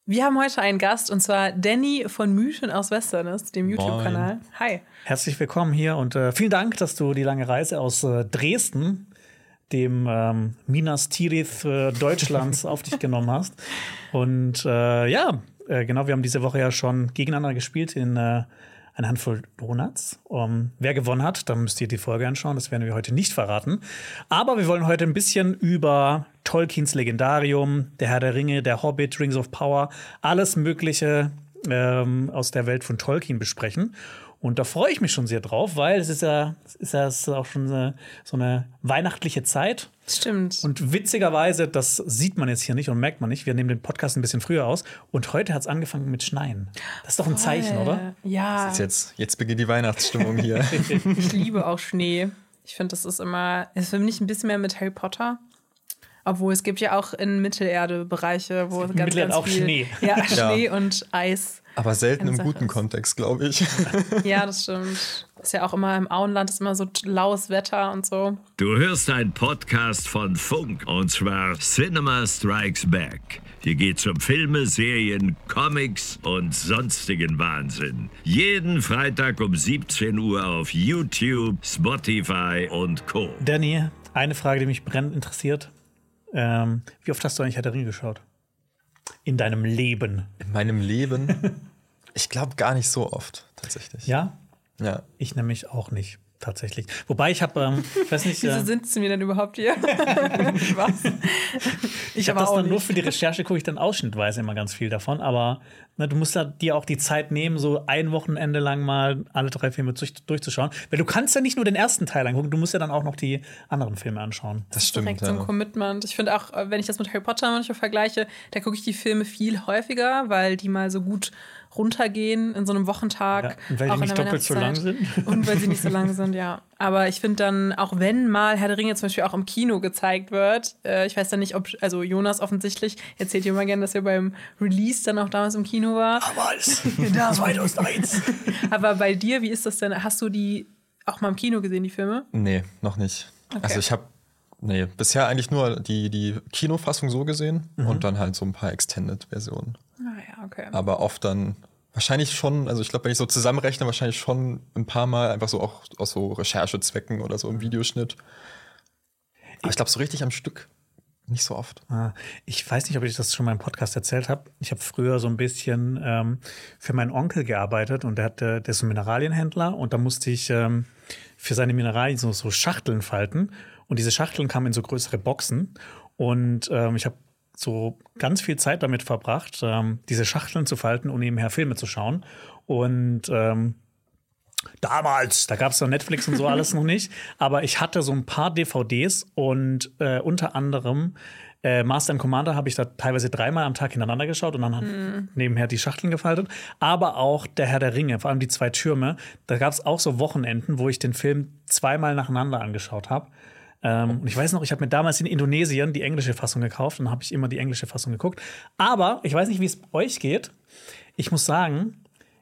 Wir haben heute einen Gast, und zwar Danny von Mythen aus Westernest, dem YouTube-Kanal. Hi. Herzlich willkommen hier und vielen Dank, dass du die lange Reise aus Dresden, dem Minas Tirith Deutschlands, auf dich genommen hast. Und genau, wir haben diese Woche ja schon gegeneinander gespielt in eine Handvoll Donuts. Wer gewonnen hat, dann müsst ihr die Folge anschauen. Das werden wir heute nicht verraten. Aber wir wollen heute ein bisschen über Tolkiens Legendarium, der Herr der Ringe, der Hobbit, Rings of Power, alles Mögliche aus der Welt von Tolkien besprechen. Und da freue ich mich schon sehr drauf, weil es ist auch schon so eine weihnachtliche Zeit. Stimmt. Und witzigerweise, das sieht man jetzt hier nicht und merkt man nicht, wir nehmen den Podcast ein bisschen früher aus. Und heute hat es angefangen mit Schneien. Das ist doch ein Zeichen, oder? Ja. Jetzt beginnt die Weihnachtsstimmung hier. Ich liebe auch Schnee. Ich finde, das ist für mich ein bisschen mehr mit Harry Potter. Obwohl, es gibt ja auch in Mittelerde Bereiche, wo ganz viel auch Schnee. Ja, Schnee und Eis. Aber selten im guten Kontext, glaube ich. Ja, das stimmt. Ist ja auch immer im Auenland, ist immer so laues Wetter und so. Du hörst einen Podcast von Funk, und zwar Cinema Strikes Back. Hier geht's um Filme, Serien, Comics und sonstigen Wahnsinn. Jeden Freitag um 17 Uhr auf YouTube, Spotify und Co. Danny, eine Frage, die mich brennend interessiert. Wie oft hast du eigentlich Herr der Ringe geschaut? In deinem Leben? In meinem Leben? Ich glaube gar nicht so oft, tatsächlich. Ja? Ja. Ich nämlich auch nicht, tatsächlich. Wobei ich habe, ich weiß nicht. Wieso sind sie mir denn überhaupt hier? Was? Ich habe das dann nur für die Recherche, gucke ich dann ausschnittweise immer ganz viel davon. Aber du musst dir auch die Zeit nehmen, so ein Wochenende lang mal alle 3 Filme durchzuschauen. Weil du kannst ja nicht nur den ersten Teil angucken, du musst ja dann auch noch die anderen Filme anschauen. Das stimmt. Direkt so ein Commitment. Ich finde auch, wenn ich das mit Harry Potter manchmal vergleiche, da gucke ich die Filme viel häufiger, weil die mal so gut runtergehen in so einem Wochentag. Ja, und weil die nicht doppelt so lang sind. Und weil sie nicht so lang sind, ja. Aber ich finde dann, auch wenn mal Herr der Ringe zum Beispiel auch im Kino gezeigt wird, ich weiß dann nicht, also Jonas offensichtlich erzählt ja immer gerne, dass er beim Release dann auch damals im Kino war. Damals, 2001. Aber bei dir, wie ist das denn? Hast du die auch mal im Kino gesehen, die Filme? Nee, noch nicht. Okay. Also ich habe bisher eigentlich nur die Kinofassung so gesehen und dann halt so ein paar Extended-Versionen. Ah ja, okay. Aber oft dann wahrscheinlich schon, also ich glaube, wenn ich so zusammenrechne, wahrscheinlich schon ein paar Mal einfach so auch aus so Recherchezwecken oder so im Videoschnitt. Aber ich glaube, so richtig am Stück nicht so oft. Ich weiß nicht, ob ich das schon mal im Podcast erzählt habe. Ich habe früher so ein bisschen für meinen Onkel gearbeitet und der ist ein Mineralienhändler und da musste ich für seine Mineralien so Schachteln falten und diese Schachteln kamen in so größere Boxen und ich habe so ganz viel Zeit damit verbracht, diese Schachteln zu falten und nebenher Filme zu schauen. Und damals, da gab es doch Netflix und so alles noch nicht, aber ich hatte so ein paar DVDs und unter anderem Master and Commander habe ich da teilweise 3-mal am Tag hintereinander geschaut und dann nebenher die Schachteln gefaltet. Aber auch der Herr der Ringe, vor allem die 2 Türme, da gab es auch so Wochenenden, wo ich den Film 2-mal nacheinander angeschaut habe. Und ich weiß noch, ich habe mir damals in Indonesien die englische Fassung gekauft und dann habe ich immer die englische Fassung geguckt. Aber ich weiß nicht, wie es euch geht. Ich muss sagen,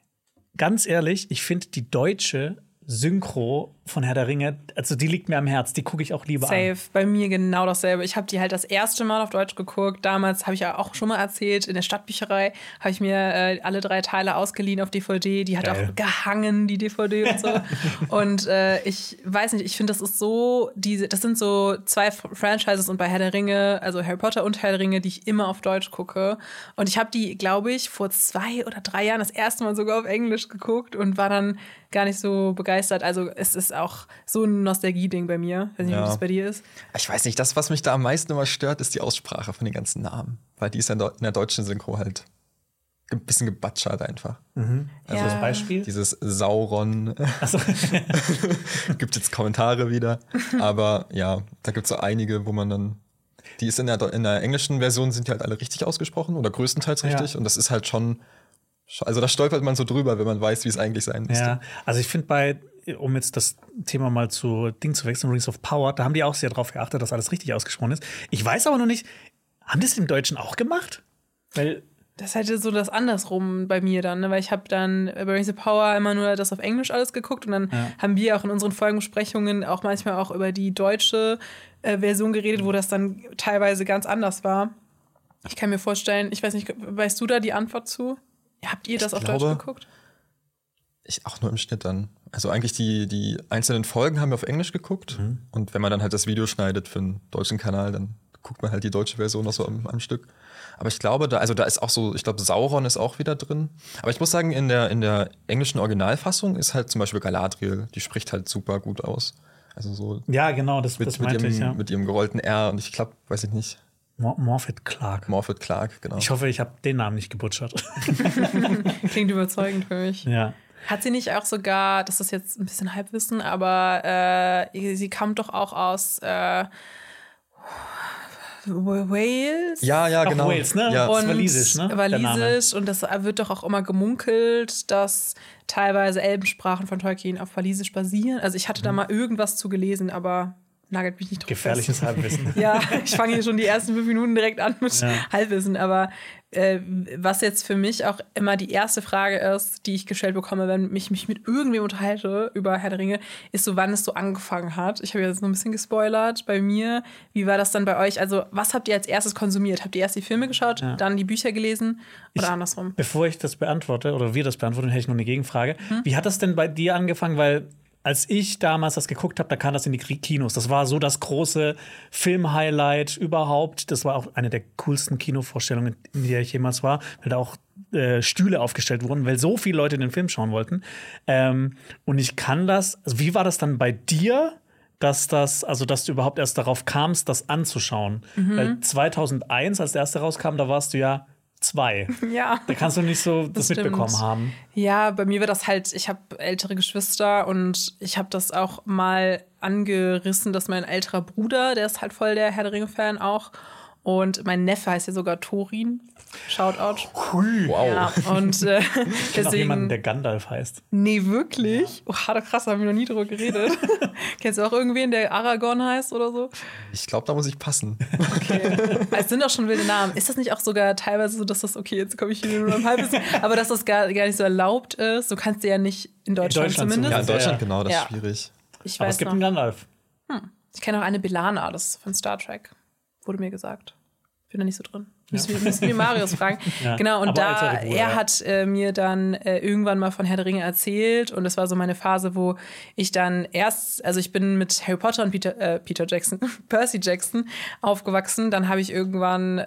ganz ehrlich, ich finde die deutsche Synchro von Herr der Ringe, also die liegt mir am Herz, die gucke ich auch lieber an. Safe, bei mir genau dasselbe. Ich habe die halt das erste Mal auf Deutsch geguckt. Damals habe ich ja auch schon mal erzählt, in der Stadtbücherei habe ich mir alle 3 Teile ausgeliehen auf DVD. Die hat Geil. auch gehangen, die DVD und so. Und ich weiß nicht, ich finde, das ist so, das sind so 2 Franchises und bei Herr der Ringe, also Harry Potter und Herr der Ringe, die ich immer auf Deutsch gucke. Und ich habe die, glaube ich, vor 2 oder 3 Jahren das erste Mal sogar auf Englisch geguckt und war dann gar nicht so begeistert. Also es ist auch so ein Nostalgie-Ding bei mir. Ich weiß nicht, wie das bei dir ist. Ich weiß nicht, das, was mich da am meisten immer stört, ist die Aussprache von den ganzen Namen. Weil die ist in der deutschen Synchro halt ein bisschen gebatschert einfach. Also das Beispiel? Dieses Sauron. Also. Gibt jetzt Kommentare wieder. Aber ja, da gibt es so einige, wo man dann. Die ist in der englischen Version sind die halt alle richtig ausgesprochen oder größtenteils richtig. Ja. Und das ist halt schon. Also da stolpert man so drüber, wenn man weiß, wie es eigentlich sein müsste. Ja, also ich finde um jetzt das Thema mal zu wechseln, Rings of Power, da haben die auch sehr darauf geachtet, dass alles richtig ausgesprochen ist. Ich weiß aber noch nicht, haben die es im Deutschen auch gemacht? Weil das ist halt so das andersrum bei mir dann, ne? Weil ich habe dann bei Rings of Power immer nur das auf Englisch alles geguckt und dann haben wir auch in unseren Folgenbesprechungen auch manchmal auch über die deutsche Version geredet, wo das dann teilweise ganz anders war. Ich kann mir vorstellen, ich weiß nicht, weißt du da die Antwort zu? Habt ihr das auf Deutsch geguckt? Ich auch nur im Schnitt dann. Also eigentlich die einzelnen Folgen haben wir auf Englisch geguckt. Und wenn man dann halt das Video schneidet für einen deutschen Kanal, dann guckt man halt die deutsche Version noch so am Stück. Aber ich glaube, da ist auch so, ich glaube, Sauron ist auch wieder drin. Aber ich muss sagen, in der englischen Originalfassung ist halt zum Beispiel Galadriel, die spricht halt super gut aus. Also so. Ja, genau, das meinte ich, ja. Mit ihrem gerollten R und ich glaube, weiß ich nicht. Morphet Clark. Morphet Clark, genau. Ich hoffe, ich habe den Namen nicht gebutschert. Klingt überzeugend für mich. Ja. Hat sie nicht auch sogar, das ist jetzt ein bisschen Halbwissen, aber sie kam doch auch aus Wales? Ja, genau. Auch Wales, ne? Ja. Und Walisisch, ne? Walisisch. Und das wird doch auch immer gemunkelt, dass teilweise Elbensprachen von Tolkien auf Walisisch basieren. Also ich hatte da mal irgendwas zu gelesen, aber nagelt mich nicht drauf Gefährliches fest. Halbwissen. Ja, ich fange hier schon die ersten 5 Minuten direkt an mit Halbwissen. Aber was jetzt für mich auch immer die erste Frage ist, die ich gestellt bekomme, wenn ich mich mit irgendwem unterhalte über Herr der Ringe, ist so, wann es so angefangen hat. Ich habe jetzt noch ein bisschen gespoilert bei mir. Wie war das dann bei euch? Also, was habt ihr als erstes konsumiert? Habt ihr erst die Filme geschaut, dann die Bücher gelesen oder andersrum? Bevor ich das beantworte, oder wir das beantworten, hätte ich noch eine Gegenfrage. Wie hat das denn bei dir angefangen? Weil als ich damals das geguckt habe, da kam das in die Kinos. Das war so das große Film-Highlight überhaupt. Das war auch eine der coolsten Kinovorstellungen, in der ich jemals war, weil da auch Stühle aufgestellt wurden, weil so viele Leute den Film schauen wollten. Und ich kann das, also wie war das dann bei dir, dass du überhaupt erst darauf kamst, das anzuschauen? Weil 2001, als der erste rauskam, da warst du ja 2. Ja. Da kannst du nicht so das mitbekommen stimmt. haben. Ja, bei mir war das halt, ich habe ältere Geschwister und ich habe das auch mal angerissen, dass mein älterer Bruder, der ist halt voll der Herr der Ringe-Fan auch. Und mein Neffe heißt ja sogar Thorin. Shoutout. Cool. Wow. Ja, und Ich kenne auch deswegen. jemanden, der Gandalf heißt. Nee, wirklich? Oh, krass, da haben wir noch nie drüber geredet. Kennst du auch irgendwen, der Aragorn heißt oder so? Ich glaube, da muss ich passen. Okay. Es sind auch schon wilde Namen. Ist das nicht auch sogar teilweise so, dass das, okay, jetzt komme ich hier nur noch ein halbes, aber dass das gar nicht so erlaubt ist? Du kannst ja nicht in Deutschland zumindest. Ja, in Deutschland Ja. genau, das Ja. ist schwierig. Ich Aber weiß es gibt noch. einen Gandalf. Ich kenne auch eine Belana, das ist von Star Trek. Wurde mir gesagt. Bin da nicht so drin. Müssen wir Marius fragen. Ja, genau, und aber ältere Bruder, er hat mir dann irgendwann mal von Herr der Ringe erzählt. Und das war so meine Phase, wo ich dann ich bin mit Harry Potter und Percy Jackson aufgewachsen. Dann habe ich irgendwann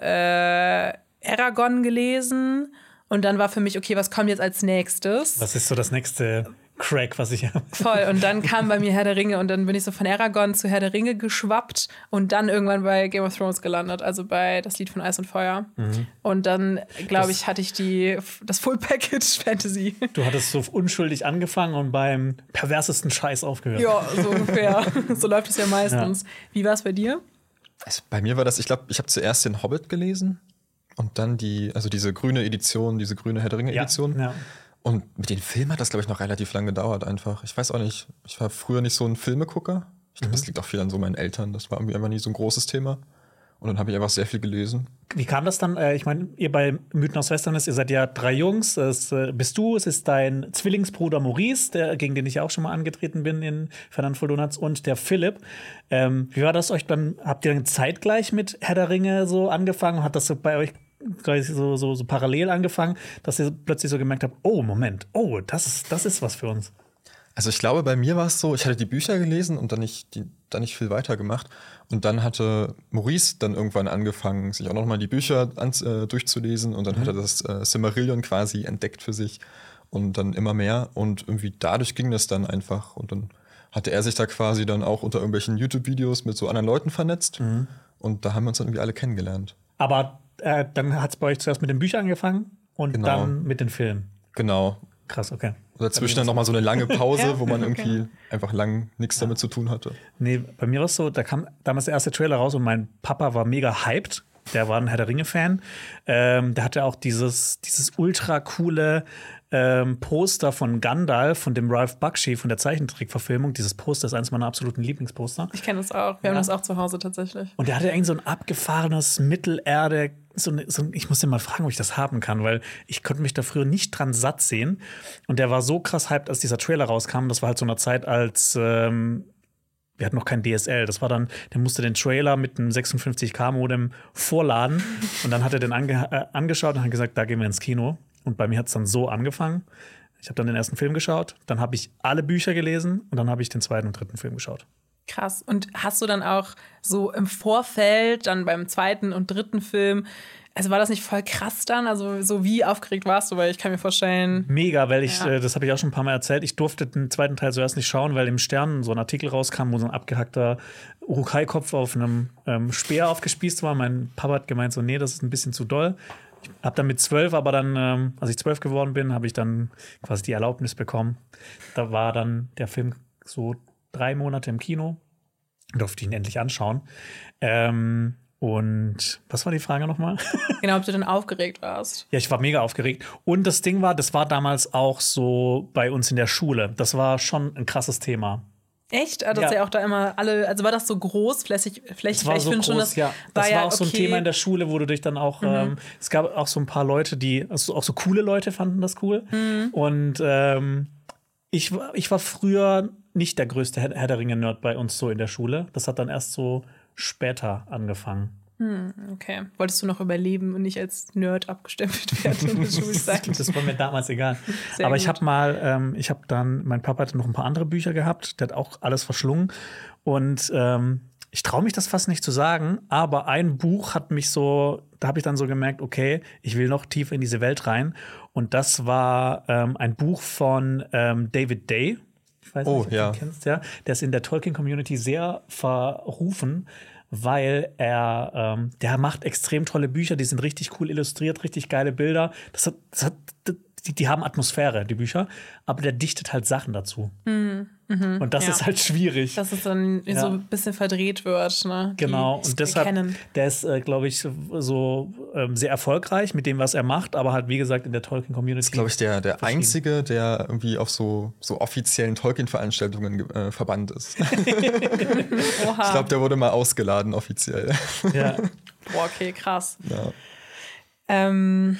Eragon gelesen. Und dann war für mich, okay, was kommt jetzt als nächstes? Was ist so das nächste Crack, was ich habe? Voll. Und dann kam bei mir Herr der Ringe und dann bin ich so von Eragon zu Herr der Ringe geschwappt und dann irgendwann bei Game of Thrones gelandet, also bei das Lied von Eis und Feuer. Und dann, glaube ich, hatte ich das Full Package Fantasy. Du hattest so unschuldig angefangen und beim perversesten Scheiß aufgehört. Ja, so ungefähr. So läuft es ja meistens. Wie war es bei dir? Also bei mir war das, ich glaube, ich habe zuerst den Hobbit gelesen und dann diese grüne Edition, diese grüne Herr der Ringe-Edition. Ja. Und mit den Filmen hat das, glaube ich, noch relativ lang gedauert einfach. Ich weiß auch nicht, ich war früher nicht so ein Filmegucker. Ich glaube, das liegt auch viel an so meinen Eltern. Das war irgendwie einfach nie so ein großes Thema. Und dann habe ich einfach sehr viel gelesen. Wie kam das dann? Ich meine, ihr bei Mythen aus Westerness, ihr seid ja 3 Jungs. Es bist du, es ist dein Zwillingsbruder Maurice, gegen den ich auch schon mal angetreten bin in Fernand Voll Donuts, und der Philipp. Wie war das euch dann? Habt ihr dann zeitgleich mit Herr der Ringe so angefangen? Hat das so bei euch so parallel angefangen, dass ihr plötzlich so gemerkt habt, oh, Moment, das ist was für uns? Also ich glaube, bei mir war es so, ich hatte die Bücher gelesen und dann nicht viel weiter gemacht. Und dann hatte Maurice dann irgendwann angefangen, sich auch noch mal die Bücher durchzulesen. Und dann hat er das Silmarillion quasi entdeckt für sich. Und dann immer mehr. Und irgendwie dadurch ging das dann einfach. Und dann hatte er sich da quasi dann auch unter irgendwelchen YouTube-Videos mit so anderen Leuten vernetzt. Und da haben wir uns dann irgendwie alle kennengelernt. Aber dann hat es bei euch zuerst mit den Büchern angefangen und dann mit den Filmen. Genau. Krass, okay. Und dazwischen dann noch mal so eine lange Pause, wo man irgendwie einfach lang nichts damit zu tun hatte. Nee, bei mir war es so, da kam damals der erste Trailer raus und mein Papa war mega hyped. Der war ein Herr der Ringe-Fan. Der hatte auch dieses ultra coole Poster von Gandalf, von dem Ralph Bakshi, von der Zeichentrickverfilmung. Dieses Poster ist eines meiner absoluten Lieblingsposter. Ich kenne das auch. Wir haben das auch zu Hause tatsächlich. Und der hatte irgendwie so ein abgefahrenes Mittelerde. Ich muss den mal fragen, ob ich das haben kann, weil ich konnte mich da früher nicht dran satt sehen. Und der war so krass hyped, als dieser Trailer rauskam. Das war halt so eine Zeit, als wie wir hatten noch kein DSL. Das war dann, der musste den Trailer mit einem 56K-Modem vorladen. Und dann hat er den angeschaut und hat gesagt, da gehen wir ins Kino. Und bei mir hat es dann so angefangen. Ich habe dann den ersten Film geschaut, dann habe ich alle Bücher gelesen und dann habe ich den zweiten und dritten Film geschaut. Krass. Und hast du dann auch so im Vorfeld, dann beim zweiten und dritten Film, also war das nicht voll krass dann? Also so wie aufgeregt warst du? Weil ich kann mir vorstellen… Mega, weil das habe ich auch schon ein paar Mal erzählt, ich durfte den zweiten Teil zuerst nicht schauen, weil im Stern so ein Artikel rauskam, wo so ein abgehackter Urukai-Kopf auf einem Speer aufgespießt war. Mein Papa hat gemeint so, nee, das ist ein bisschen zu doll. Ich habe dann mit 12, aber dann, als ich 12 geworden bin, habe ich dann quasi die Erlaubnis bekommen. Da war dann der Film so 3 Monate im Kino. Durfte ihn endlich anschauen. Und was war die Frage nochmal? Genau, ob du dann aufgeregt warst. Ja, ich war mega aufgeregt. Und das Ding war, das war damals auch so bei uns in der Schule. Das war schon ein krasses Thema. Echt? Also, dass ja auch da immer alle, also war das so großflächig? Das war so groß, ja. Das war auch so ein Thema in der Schule, wo du dich dann auch, es gab auch so ein paar Leute, also auch so coole Leute fanden das cool. Und ich war früher nicht der größte Herr der Ringe-Nerd bei uns so in der Schule. Das hat dann erst so später angefangen. Okay. Wolltest du noch überleben und nicht als Nerd abgestempelt werden in der Schulzeit? Das war mir damals egal. Sehr Aber gut. ich habe mein Papa hatte noch ein paar andere Bücher gehabt, der hat auch alles verschlungen. Und ich traue mich das fast nicht zu sagen, aber ein Buch hat mich so, da habe ich dann so gemerkt, okay, ich will noch tiefer in diese Welt rein. Und das war ein Buch von David Day. Ich weiß nicht, ob du ihn kennst, ja. Der ist in der Tolkien-Community sehr verrufen, weil der macht extrem tolle Bücher, die sind richtig cool illustriert, richtig geile Bilder. Die haben Atmosphäre, die Bücher, aber der dichtet halt Sachen dazu. Und das ist halt schwierig. Dass es dann so ein bisschen verdreht wird, ne? Genau, und deshalb, der ist, glaube ich, so sehr erfolgreich mit dem, was er macht, aber halt, wie gesagt, in der Tolkien-Community. Das ist, glaube ich, der Einzige, der irgendwie auf so offiziellen Tolkien-Veranstaltungen verbannt ist. Oha. Ich glaube, der wurde mal ausgeladen, offiziell. Ja. Boah, okay, krass. Ja.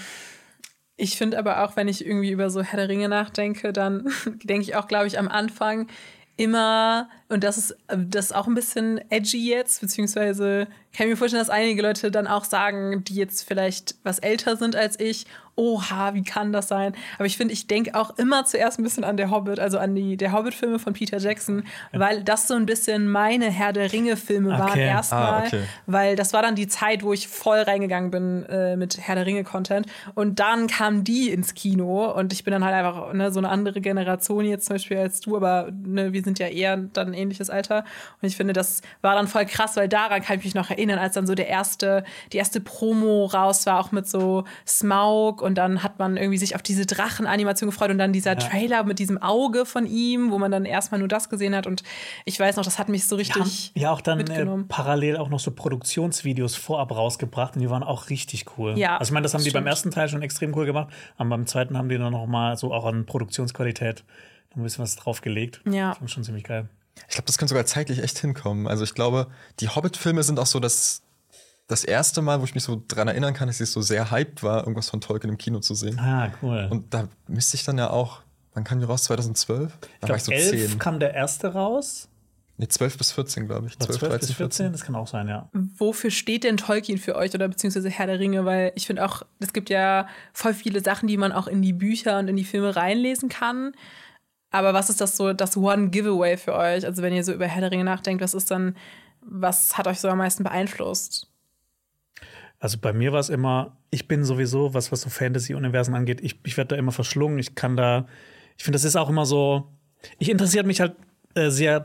Ich finde aber auch, wenn ich irgendwie über so Herr der Ringe nachdenke, dann denke ich auch, glaube ich, am Anfang immer, und das ist auch ein bisschen edgy jetzt, beziehungsweise kann ich mir vorstellen, dass einige Leute dann auch sagen, die jetzt vielleicht was älter sind als ich, oha, wie kann das sein? Aber ich finde, ich denke auch immer zuerst ein bisschen an der Hobbit, also an der Hobbit-Filme von Peter Jackson, weil das so ein bisschen meine Herr der Ringe-Filme waren erstmal, weil das war dann die Zeit, wo ich voll reingegangen bin mit Herr der Ringe-Content und dann kamen die ins Kino und ich bin dann halt einfach so eine andere Generation jetzt zum Beispiel als du, aber wir sind ja eher dann ein ähnliches Alter und ich finde, das war dann voll krass, weil daran kann ich mich noch erinnern, als dann so die erste Promo raus war, auch mit so Smaug und dann hat man irgendwie sich auf diese Drachenanimation gefreut und dann dieser Trailer mit diesem Auge von ihm, wo man dann erstmal nur das gesehen hat und ich weiß noch, das hat mich so richtig ja, auch dann mitgenommen. Parallel auch noch so Produktionsvideos vorab rausgebracht und die waren auch richtig cool. Ja, also ich meine, das haben die beim ersten Teil schon extrem cool gemacht, aber beim zweiten haben die dann noch mal so auch an Produktionsqualität ein bisschen was draufgelegt. Ja. Das fand schon ziemlich geil. Ich glaube, das könnte sogar zeitlich echt hinkommen. Also ich glaube, die Hobbit-Filme sind auch so das erste Mal, wo ich mich so dran erinnern kann, dass ich so sehr hyped war, irgendwas von Tolkien im Kino zu sehen. Ah, cool. Und da müsste ich dann ja auch, wann kam die raus? 2012? Da war ich so 11 10. kam der erste raus. Nee, 12 bis 14, glaube ich. 12 bis 14, das kann auch sein, ja. Wofür steht denn Tolkien für euch oder beziehungsweise Herr der Ringe? Weil ich finde auch, es gibt ja voll viele Sachen, die man auch in die Bücher und in die Filme reinlesen kann. Aber was ist das One Giveaway für euch? Also wenn ihr so über Herr der Ringe nachdenkt, was hat euch so am meisten beeinflusst? Also bei mir war es immer, ich bin sowieso, was so Fantasy-Universen angeht, ich werde da immer verschlungen. Ich finde, das ist auch immer so, ich interessiere mich halt sehr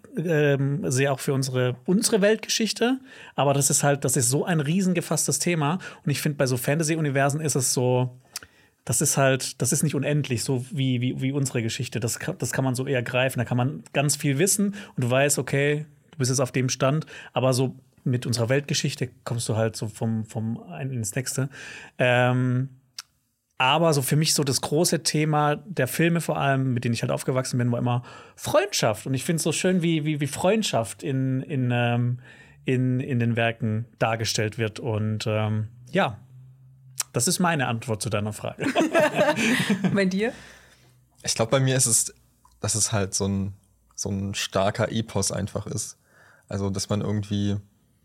auch für unsere Weltgeschichte, aber das ist so ein riesen gefasstes Thema. Und ich finde, bei so Fantasy-Universen ist es so, das ist nicht unendlich, so wie unsere Geschichte. Das kann man so eher greifen. Da kann man ganz viel wissen und du weißt, okay, du bist jetzt auf dem Stand, aber so mit unserer Weltgeschichte kommst du halt so vom einen ins nächste. Aber so für mich so das große Thema der Filme vor allem, mit denen ich halt aufgewachsen bin, war immer Freundschaft. Und ich finde es so schön, wie Freundschaft in den Werken dargestellt wird. Und ja, das ist meine Antwort zu deiner Frage. Bei dir? Ich glaube, bei mir ist es, dass es halt so ein so ein starker Epos einfach ist. Also, dass man irgendwie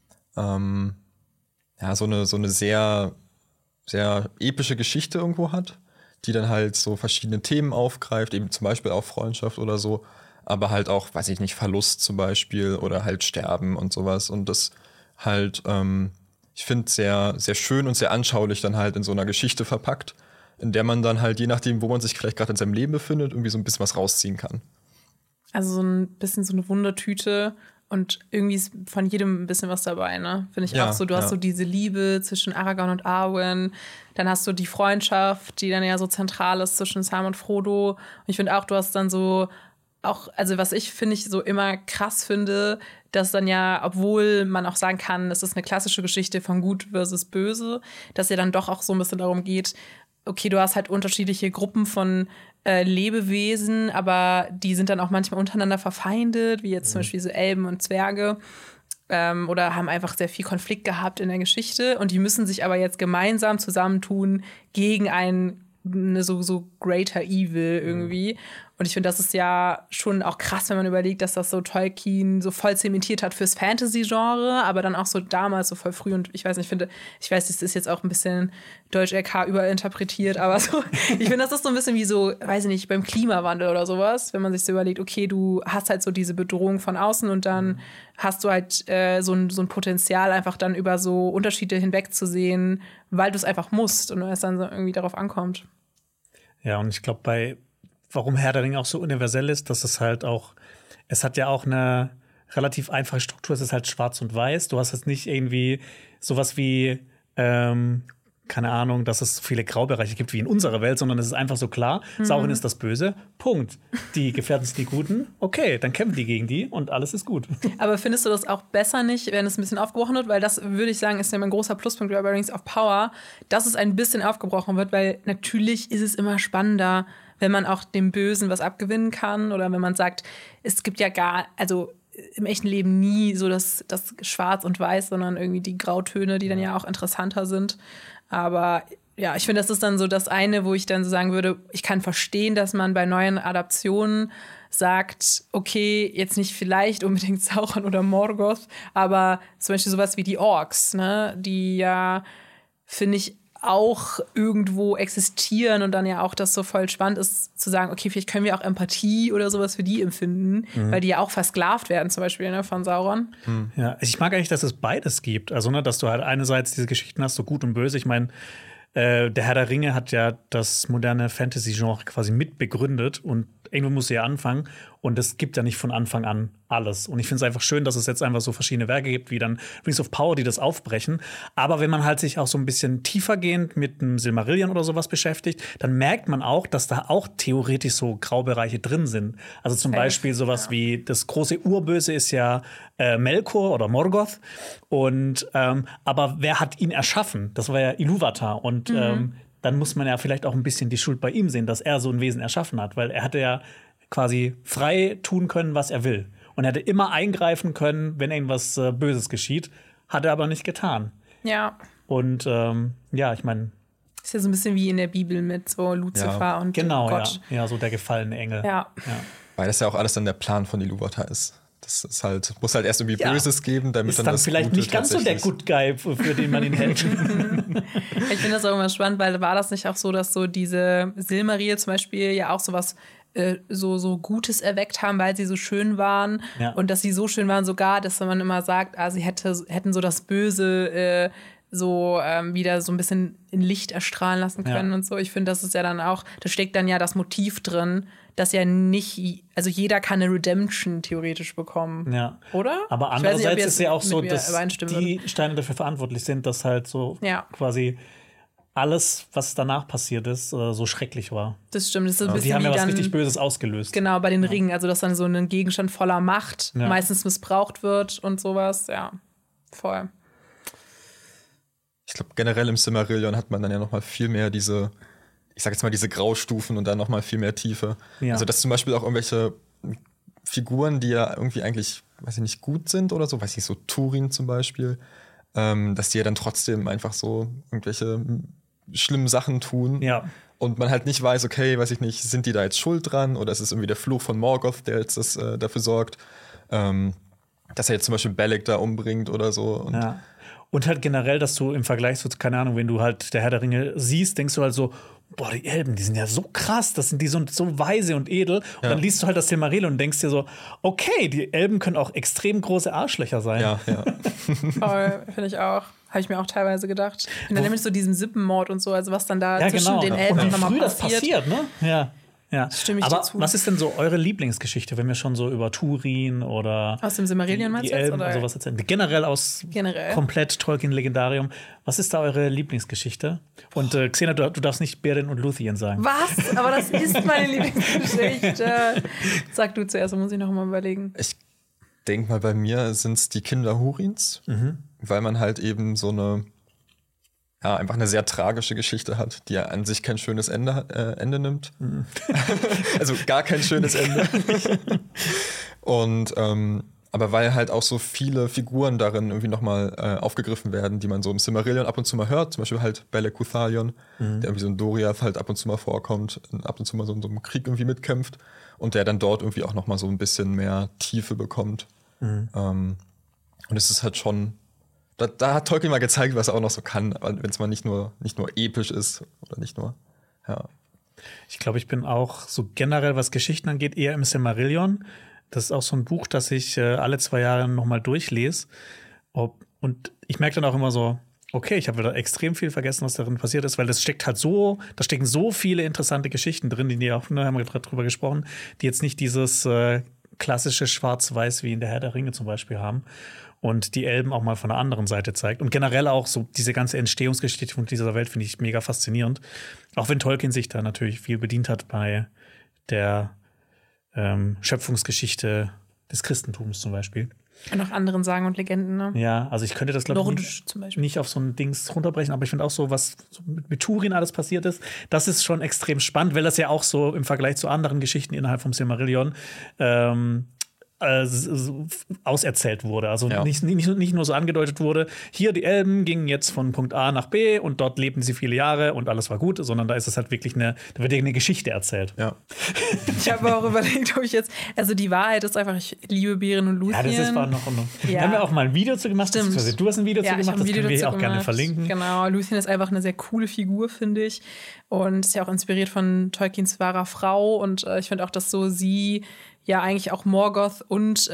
so eine sehr, sehr epische Geschichte irgendwo hat, die dann halt so verschiedene Themen aufgreift, eben zum Beispiel auch Freundschaft oder so, aber halt auch, weiß ich nicht, Verlust zum Beispiel oder halt Sterben und sowas. Und das halt, ich finde, sehr, sehr schön und sehr anschaulich dann halt in so einer Geschichte verpackt, in der man dann halt, je nachdem, wo man sich vielleicht gerade in seinem Leben befindet, irgendwie so ein bisschen was rausziehen kann. Also so ein bisschen so eine Wundertüte und irgendwie ist von jedem ein bisschen was dabei, ne? Finde ich auch so. Du hast so diese Liebe zwischen Aragorn und Arwen, dann hast du die Freundschaft, die dann ja so zentral ist zwischen Sam und Frodo. Und ich finde auch, du hast dann so auch, also was ich so immer krass finde, dass dann ja, obwohl man auch sagen kann, es ist eine klassische Geschichte von Gut versus Böse, dass ja dann doch auch so ein bisschen darum geht, okay, du hast halt unterschiedliche Gruppen von Lebewesen, aber die sind dann auch manchmal untereinander verfeindet, wie jetzt zum Beispiel so Elben und Zwerge, oder haben einfach sehr viel Konflikt gehabt in der Geschichte und die müssen sich aber jetzt gemeinsam zusammentun gegen so greater evil irgendwie. Und ich finde, das ist ja schon auch krass, wenn man überlegt, dass das so Tolkien so voll zementiert hat fürs Fantasy-Genre, aber dann auch so damals so voll früh. Und ich weiß, das ist jetzt auch ein bisschen Deutsch-LK überinterpretiert, aber so, ich finde, das ist so ein bisschen wie so, weiß ich nicht, beim Klimawandel oder sowas, wenn man sich so überlegt, okay, du hast halt so diese Bedrohung von außen und dann hast du halt so ein Potenzial, einfach dann über so Unterschiede hinwegzusehen, weil du es einfach musst und es dann so irgendwie darauf ankommt. Ja, und ich glaube, warum Herr der Ringe auch so universell ist, dass es hat ja auch eine relativ einfache Struktur, es ist halt schwarz und weiß. Du hast jetzt nicht irgendwie sowas wie, keine Ahnung, dass es viele Graubereiche gibt wie in unserer Welt, sondern es ist einfach so klar, Sauron ist das Böse, Punkt. Die Gefährten sind die Guten, okay, dann kämpfen die gegen die und alles ist gut. Aber findest du das auch besser nicht, wenn es ein bisschen aufgebrochen wird? Weil das, würde ich sagen, ist ja mein großer Pluspunkt bei Rings of Power, dass es ein bisschen aufgebrochen wird, weil natürlich ist es immer spannender, wenn man auch dem Bösen was abgewinnen kann oder wenn man sagt, es gibt ja also im echten Leben nie so das Schwarz und Weiß, sondern irgendwie die Grautöne, die dann ja auch interessanter sind. Aber ja, ich finde, das ist dann so das eine, wo ich dann so sagen würde, ich kann verstehen, dass man bei neuen Adaptionen sagt, okay, jetzt nicht vielleicht unbedingt Sauron oder Morgoth, aber zum Beispiel sowas wie die Orks, ne, die ja, finde ich, auch irgendwo existieren und dann ja auch das so voll spannend ist, zu sagen, okay, vielleicht können wir auch Empathie oder sowas für die empfinden, weil die ja auch versklavt werden, zum Beispiel, ne, von Sauron. Ja, ich mag eigentlich, dass es beides gibt. Also, ne, dass du halt einerseits diese Geschichten hast, so gut und böse. Ich meine, der Herr der Ringe hat ja das moderne Fantasy-Genre quasi mitbegründet und irgendwo muss sie ja anfangen. Und es gibt ja nicht von Anfang an alles. Und ich finde es einfach schön, dass es jetzt einfach so verschiedene Werke gibt, wie dann Rings of Power, die das aufbrechen. Aber wenn man halt sich auch so ein bisschen tiefergehend mit einem Silmarillion oder sowas beschäftigt, dann merkt man auch, dass da auch theoretisch so Graubereiche drin sind. Also zum Beispiel sowas wie das große Urböse ist ja Melkor oder Morgoth. Und aber wer hat ihn erschaffen? Das war ja Ilúvatar. Und dann muss man ja vielleicht auch ein bisschen die Schuld bei ihm sehen, dass er so ein Wesen erschaffen hat, weil er hatte ja quasi frei tun können, was er will. Und er hätte immer eingreifen können, wenn irgendwas Böses geschieht, hat er aber nicht getan. Ja. Und ja, ich meine. Ist ja so ein bisschen wie in der Bibel mit so Luzifer und Gott. Ja, so der gefallene Engel. Ja. Weil das ja auch alles dann der Plan von Ilúvatar ist. Das ist halt, muss halt erst irgendwie Böses geben, damit ist dann das das vielleicht Gute nicht ganz so der Good Guy, für den man ihn hält. Ich finde das auch immer spannend, weil war das nicht auch so, dass so diese Silmaril zum Beispiel ja auch sowas so Gutes erweckt haben, weil sie so schön waren und dass sie so schön waren sogar, dass man immer sagt, sie hätten so das Böse wieder so ein bisschen in Licht erstrahlen lassen können und so. Ich finde, das ist ja dann auch, da steckt dann ja das Motiv drin, dass ja nicht, also jeder kann eine Redemption theoretisch bekommen. Ja. Oder? Aber andererseits ist ja auch so, dass die Steine dafür verantwortlich sind, dass halt so quasi alles, was danach passiert ist, so schrecklich war. Das stimmt. Das ist ein bisschen die haben ja was richtig Böses ausgelöst. Genau, bei den Ringen. Also, dass dann so ein Gegenstand voller Macht meistens missbraucht wird und sowas. Ja, voll. Ich glaube, generell im Silmarillion hat man dann ja noch mal viel mehr diese, ich sag jetzt mal, diese Graustufen und dann noch mal viel mehr Tiefe. Ja. Also, dass zum Beispiel auch irgendwelche Figuren, die ja irgendwie eigentlich, weiß ich nicht, gut sind oder so, weiß ich, so Túrin zum Beispiel, dass die ja dann trotzdem einfach so irgendwelche schlimmen Sachen tun. Ja. und man halt nicht weiß, okay, weiß ich nicht, sind die da jetzt schuld dran oder ist es irgendwie der Fluch von Morgoth, der jetzt dafür sorgt, dass er jetzt zum Beispiel Belek da umbringt oder so. Und halt generell, dass du im Vergleich zu, keine Ahnung, wenn du halt der Herr der Ringe siehst, denkst du halt so, boah, die Elben, die sind ja so krass, die sind so weise und edel. Und dann liest du halt das Silmarillion und denkst dir so, okay, die Elben können auch extrem große Arschlöcher sein. Ja. Voll, finde ich auch. Habe ich mir auch teilweise gedacht. Und dann nämlich so diesen Sippenmord und so, also was dann da zwischen den Elben und nochmal früh das passiert, ne? Ja. Stimme ich Aber dir zu. was ist denn so eure Lieblingsgeschichte, wenn wir schon so über Turin oder aus dem Silmarillion meinst die du jetzt? Elben Oder? und sowas erzählen? Generell aus komplett Tolkien-Legendarium. Was ist da eure Lieblingsgeschichte? Und Xena, du darfst nicht Beren und Luthien sagen. Was? Aber das ist meine Lieblingsgeschichte. Sag du zuerst, muss ich noch mal überlegen. Ich denke mal, bei mir sind es die Kinder Hurins, weil man halt eben so einfach eine sehr tragische Geschichte hat, die ja an sich kein schönes Ende nimmt. Also gar kein schönes Ende. Und aber weil halt auch so viele Figuren darin irgendwie nochmal aufgegriffen werden, die man so im Silmarillion ab und zu mal hört, zum Beispiel halt Belek Cuthalion, der irgendwie so ein Doriath halt ab und zu mal vorkommt, ab und zu mal so in so einem Krieg irgendwie mitkämpft und der dann dort irgendwie auch nochmal so ein bisschen mehr Tiefe bekommt. Und es ist halt schon da hat Tolkien mal gezeigt, was er auch noch so kann, wenn es mal nicht nur episch ist oder nicht nur, Ich glaube, ich bin auch so generell, was Geschichten angeht, eher im Silmarillion. Das ist auch so ein Buch, das ich alle 2 Jahre noch mal durchlese. Und ich merke dann auch immer so, okay, ich habe wieder extrem viel vergessen, was darin passiert ist, weil da stecken so viele interessante Geschichten drin, die auch, haben wir gerade drüber gesprochen, die jetzt nicht dieses klassische Schwarz-Weiß wie in der Herr der Ringe zum Beispiel haben. Und die Elben auch mal von der anderen Seite zeigt. Und generell auch so diese ganze Entstehungsgeschichte von dieser Welt finde ich mega faszinierend. Auch wenn Tolkien sich da natürlich viel bedient hat bei der Schöpfungsgeschichte des Christentums zum Beispiel. Und auch anderen Sagen und Legenden, ne? Ja, also ich könnte das, glaube ich, nicht auf so ein Dings runterbrechen, aber ich finde auch so, was so mit Turin alles passiert ist, das ist schon extrem spannend, weil das ja auch so im Vergleich zu anderen Geschichten innerhalb vom Silmarillion auserzählt wurde. Also nicht nur so angedeutet wurde, hier die Elben gingen jetzt von Punkt A nach B und dort lebten sie viele Jahre und alles war gut, sondern da ist es halt wirklich da wird eine Geschichte erzählt. Ja. Ich habe auch überlegt, ob ich jetzt, also die Wahrheit ist einfach, ich liebe Beren und Luthien. Ja, das ist noch. Da haben wir auch mal ein Video zu gemacht. Stimmt. Du hast ein Video zu gemacht, das können wir hier auch gerne verlinken. Genau, Luthien ist einfach eine sehr coole Figur, finde ich. Und ist ja auch inspiriert von Tolkiens wahrer Frau. Und ich finde auch, dass so sie ja eigentlich auch Morgoth und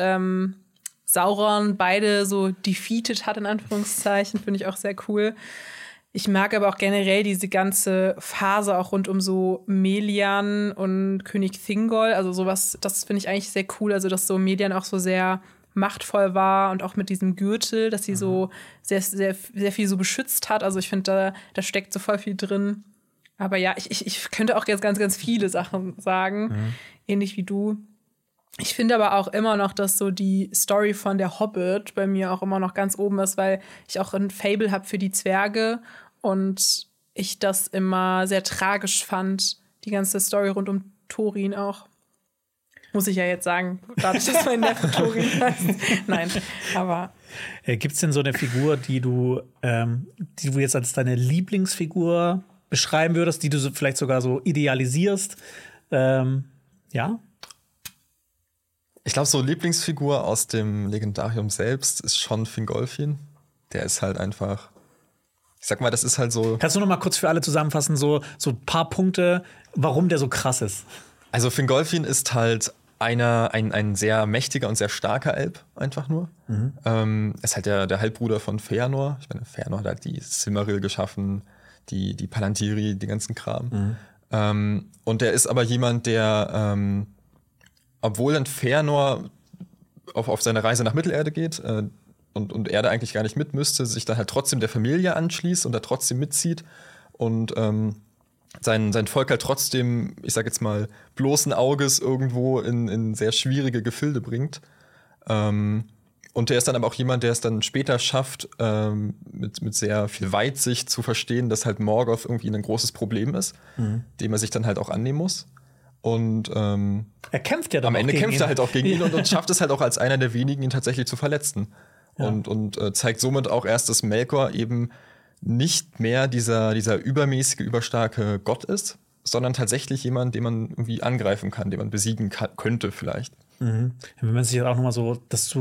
Sauron beide so defeated hat, in Anführungszeichen, finde ich auch sehr cool. Ich mag aber auch generell diese ganze Phase auch rund um so Melian und König Thingol, also sowas, das finde ich eigentlich sehr cool, also dass so Melian auch so sehr machtvoll war und auch mit diesem Gürtel, dass sie so sehr, sehr, sehr viel so beschützt hat, also ich finde, da steckt so voll viel drin. Aber ja, ich könnte auch jetzt ganz, ganz viele Sachen sagen, ähnlich wie du. Ich finde aber auch immer noch, dass so die Story von der Hobbit bei mir auch immer noch ganz oben ist, weil ich auch ein Faible habe für die Zwerge und ich das immer sehr tragisch fand, die ganze Story rund um Thorin auch. Muss ich ja jetzt sagen, dadurch, dass mein Neffe Thorin heißt. Nein, aber gibt es denn so eine Figur, die du jetzt als deine Lieblingsfigur beschreiben würdest, die du vielleicht sogar so idealisierst? Ja? Ich glaube, so Lieblingsfigur aus dem Legendarium selbst ist schon Fingolfin. Der ist halt einfach, ich sag mal, das ist halt so. Kannst du noch mal kurz für alle zusammenfassen, so ein paar Punkte, warum der so krass ist? Also Fingolfin ist halt ein sehr mächtiger und sehr starker Elb, einfach nur. Ist halt der Halbbruder von Fëanor. Ich meine, Fëanor hat halt die Silmaril geschaffen, die Palantiri, die ganzen Kram. Und der ist aber jemand, der obwohl dann Fëanor auf seine Reise nach Mittelerde geht und er da eigentlich gar nicht mit müsste, sich dann halt trotzdem der Familie anschließt und da trotzdem mitzieht und sein Volk halt trotzdem, ich sag jetzt mal, bloßen Auges irgendwo in sehr schwierige Gefilde bringt. Und der ist dann aber auch jemand, der es dann später schafft, mit sehr viel Weitsicht zu verstehen, dass halt Morgoth irgendwie ein großes Problem ist, dem er sich dann halt auch annehmen muss. Und er kämpft ja dann am Ende kämpft er halt auch gegen ihn und schafft es halt auch als einer der wenigen, ihn tatsächlich zu verletzen. Ja. Und zeigt somit auch erst, dass Melkor eben nicht mehr dieser übermäßige, überstarke Gott ist, sondern tatsächlich jemand, den man irgendwie angreifen kann, den man besiegen könnte vielleicht. Wenn man sich jetzt auch noch mal so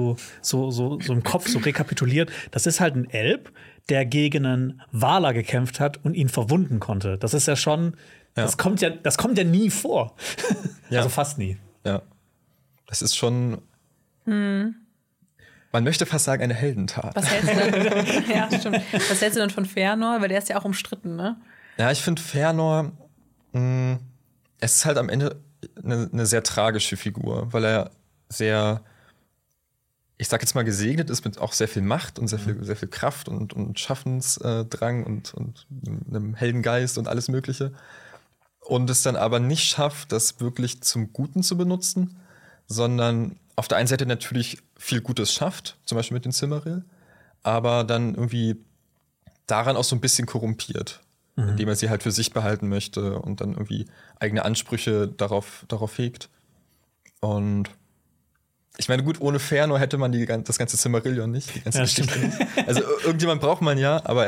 im Kopf so rekapituliert, das ist halt ein Elb, der gegen einen Valar gekämpft hat und ihn verwunden konnte. Das ist ja schon, das kommt ja nie vor. Ja. Also fast nie. Ja. Das ist schon, man möchte fast sagen, eine Heldentat. Was hältst du denn? Ja, stimmt. Was hältst du denn von Fëanor? Weil der ist ja auch umstritten, ne? Ja, ich finde Fëanor, es ist halt am Ende eine sehr tragische Figur, weil er sehr, ich sag jetzt mal, gesegnet ist mit auch sehr viel Macht und sehr viel Kraft und Schaffensdrang und einem Heldengeist und alles Mögliche. Und es dann aber nicht schafft, das wirklich zum Guten zu benutzen, sondern auf der einen Seite natürlich viel Gutes schafft, zum Beispiel mit den Silmaril, aber dann irgendwie daran auch so ein bisschen korrumpiert, indem er sie halt für sich behalten möchte und dann irgendwie eigene Ansprüche darauf hegt. Und ich meine, gut, ohne Fëanor hätte man das ganze Silmarillion nicht, die ganze Geschichte nicht. Also irgendjemand braucht man ja, aber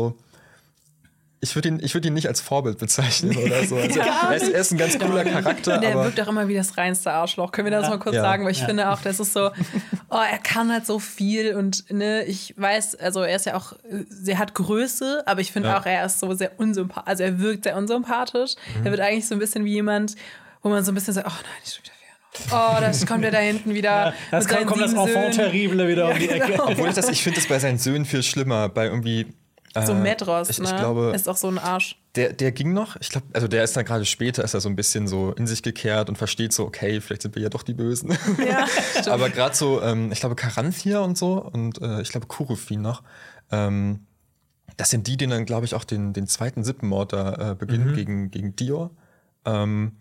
ich würde ihn nicht als Vorbild bezeichnen oder so. Also, er ist ein ganz cooler Charakter. Und der wirkt auch immer wie das reinste Arschloch. Können wir das mal kurz sagen? Weil ich finde auch, das ist so, er kann halt so viel und ne, ich weiß, also er ist ja auch, er hat Größe, aber ich finde auch, er ist so sehr unsympathisch. Also er wirkt sehr unsympathisch. Er wird eigentlich so ein bisschen wie jemand, wo man so ein bisschen sagt, oh nein, ich schon wieder Fëanor. Oh, das kommt ja da hinten wieder. Das kommt das Enfant terrible wieder um die Ecke. Genau. Obwohl ich finde das bei seinen Söhnen viel schlimmer, bei irgendwie so Medros, ich ne? glaube, ist auch so ein Arsch. Der ging noch, ich glaube, also der ist dann gerade später, ist er so ein bisschen so in sich gekehrt und versteht so, okay, vielleicht sind wir ja doch die Bösen. Ja, stimmt. Aber gerade so, ich glaube, Caranthir und so und ich glaube, Curufin noch, das sind die dann, glaube ich, auch den zweiten Sippenmord da beginnen gegen Dior. Immer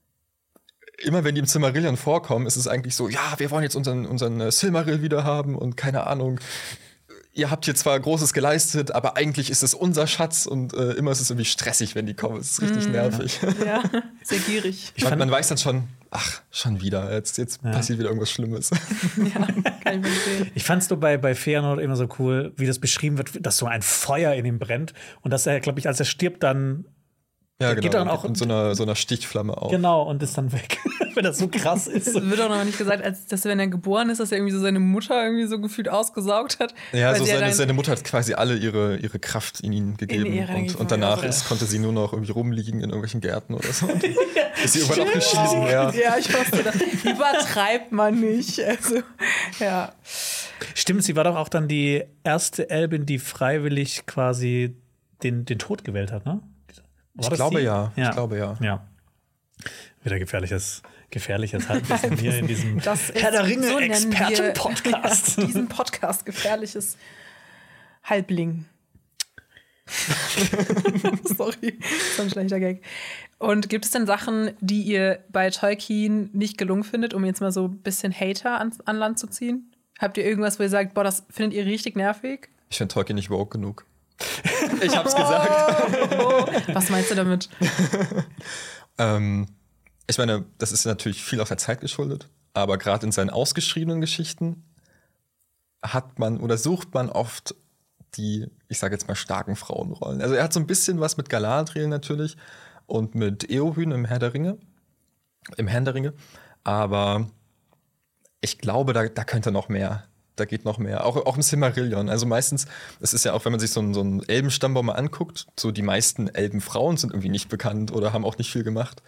wenn die im Silmarillion vorkommen, ist es eigentlich so, ja, wir wollen jetzt unseren Silmaril wieder haben und keine Ahnung, ihr habt hier zwar Großes geleistet, aber eigentlich ist es unser Schatz und immer ist es irgendwie stressig, wenn die kommen. Es ist richtig nervig. Ja, sehr gierig. Man weiß dann schon, ach, schon wieder, jetzt passiert wieder irgendwas Schlimmes. Ja, kann ich mir sehen. Ich fand's nur bei Fëanor immer so cool, wie das beschrieben wird, dass so ein Feuer in ihm brennt und dass er, glaube ich, als er stirbt, dann Ja, geht genau. dann auch in so einer Stichflamme auf. Genau, und ist dann weg. Wenn das so krass ist. Es wird auch noch nicht gesagt, dass wenn er geboren ist, dass er irgendwie so seine Mutter irgendwie so gefühlt ausgesaugt hat. Ja, weil so sie ja seine Mutter hat quasi alle ihre Kraft in ihn gegeben. Und danach konnte sie nur noch irgendwie rumliegen in irgendwelchen Gärten oder so. Und ist sie irgendwann abgeschieden. Ja, ich wusste das. Übertreibt man nicht. Also, ja. Stimmt, sie war doch auch dann die erste Elbin, die freiwillig quasi den Tod gewählt hat, ne? Ich glaube ja. Ja. Wieder gefährliches Halbwissen hier in diesem Herr der Ringe-Experten-Podcast. Diesen Podcast gefährliches Halbling. Sorry, das ist ein schlechter Gag. Und gibt es denn Sachen, die ihr bei Tolkien nicht gelungen findet, um jetzt mal so ein bisschen Hater an Land zu ziehen? Habt ihr irgendwas, wo ihr sagt, boah, das findet ihr richtig nervig? Ich finde Tolkien nicht woke genug. Ich hab's gesagt. Was meinst du damit? Ich meine, das ist natürlich viel auf der Zeit geschuldet, aber gerade in seinen ausgeschriebenen Geschichten sucht man oft die, ich sage jetzt mal, starken Frauenrollen. Also er hat so ein bisschen was mit Galadriel natürlich und mit Eowyn im Herrn der Ringe, aber ich glaube, da könnte noch mehr. Da geht noch mehr. Auch im Silmarillion. Also meistens, es ist ja auch, wenn man sich so einen Elbenstammbaum mal anguckt, so die meisten Elbenfrauen sind irgendwie nicht bekannt oder haben auch nicht viel gemacht.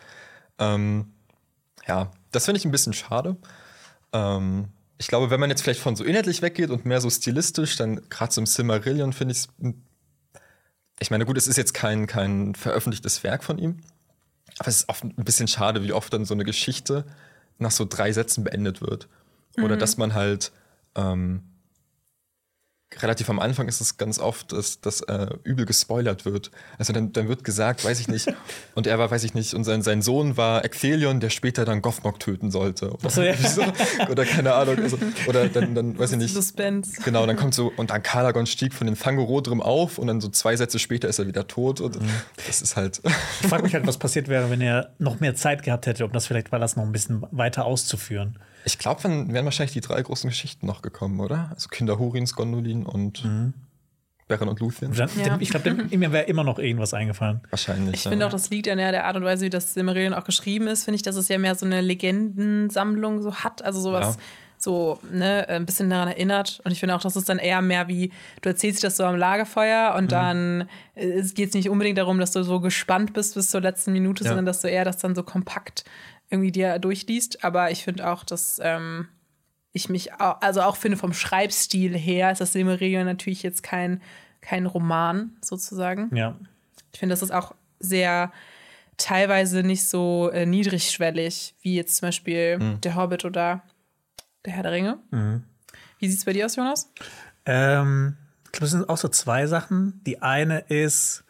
Ja, das finde ich ein bisschen schade. Ich glaube, wenn man jetzt vielleicht von so inhaltlich weggeht und mehr so stilistisch, dann gerade so im Silmarillion finde ich meine, gut, es ist jetzt kein veröffentlichtes Werk von ihm, aber es ist oft ein bisschen schade, wie oft dann so eine Geschichte nach so 3 Sätzen beendet wird. Oder dass man halt relativ am Anfang ist es ganz oft, dass übel gespoilert wird. Also dann wird gesagt, weiß ich nicht, und er war, weiß ich nicht, und sein Sohn war Ecthelion, der später dann Gothmog töten sollte. Oder, so, ja. Oder keine Ahnung. Also, oder dann weiß ich nicht. Suspense. Genau, dann kommt so, und dann Calagon stieg von den Fangorodrim auf und dann so 2 Sätze später ist er wieder tot. Und das ist halt. Ich frage mich halt, was passiert wäre, wenn er noch mehr Zeit gehabt hätte, um das vielleicht noch ein bisschen weiter auszuführen. Ich glaube, dann wären wahrscheinlich die 3 großen Geschichten noch gekommen, oder? Also Kinder Hurins, Gondolin und Beren und Luthien. Ich glaube, mir wäre immer noch irgendwas eingefallen. Wahrscheinlich. Ich finde auch, das liegt an der Art und Weise, wie das Silmarillion auch geschrieben ist, finde ich, dass es ja mehr so eine Legendensammlung so hat, also sowas so, ne, ein bisschen daran erinnert. Und ich finde auch, das ist dann eher mehr wie, du erzählst das so am Lagerfeuer und dann geht es nicht unbedingt darum, dass du so gespannt bist bis zur letzten Minute, sondern dass du eher das dann so kompakt irgendwie dir durchliest. Aber ich finde auch, dass ich mich auch finde, vom Schreibstil her ist das Silmarillion natürlich jetzt kein Roman sozusagen. Ja. Ich finde, das ist auch sehr teilweise nicht so niedrigschwellig, wie jetzt zum Beispiel Der Hobbit oder Der Herr der Ringe. Wie sieht es bei dir aus, Jonas? Ich glaube, es sind auch so zwei Sachen. Die eine ist,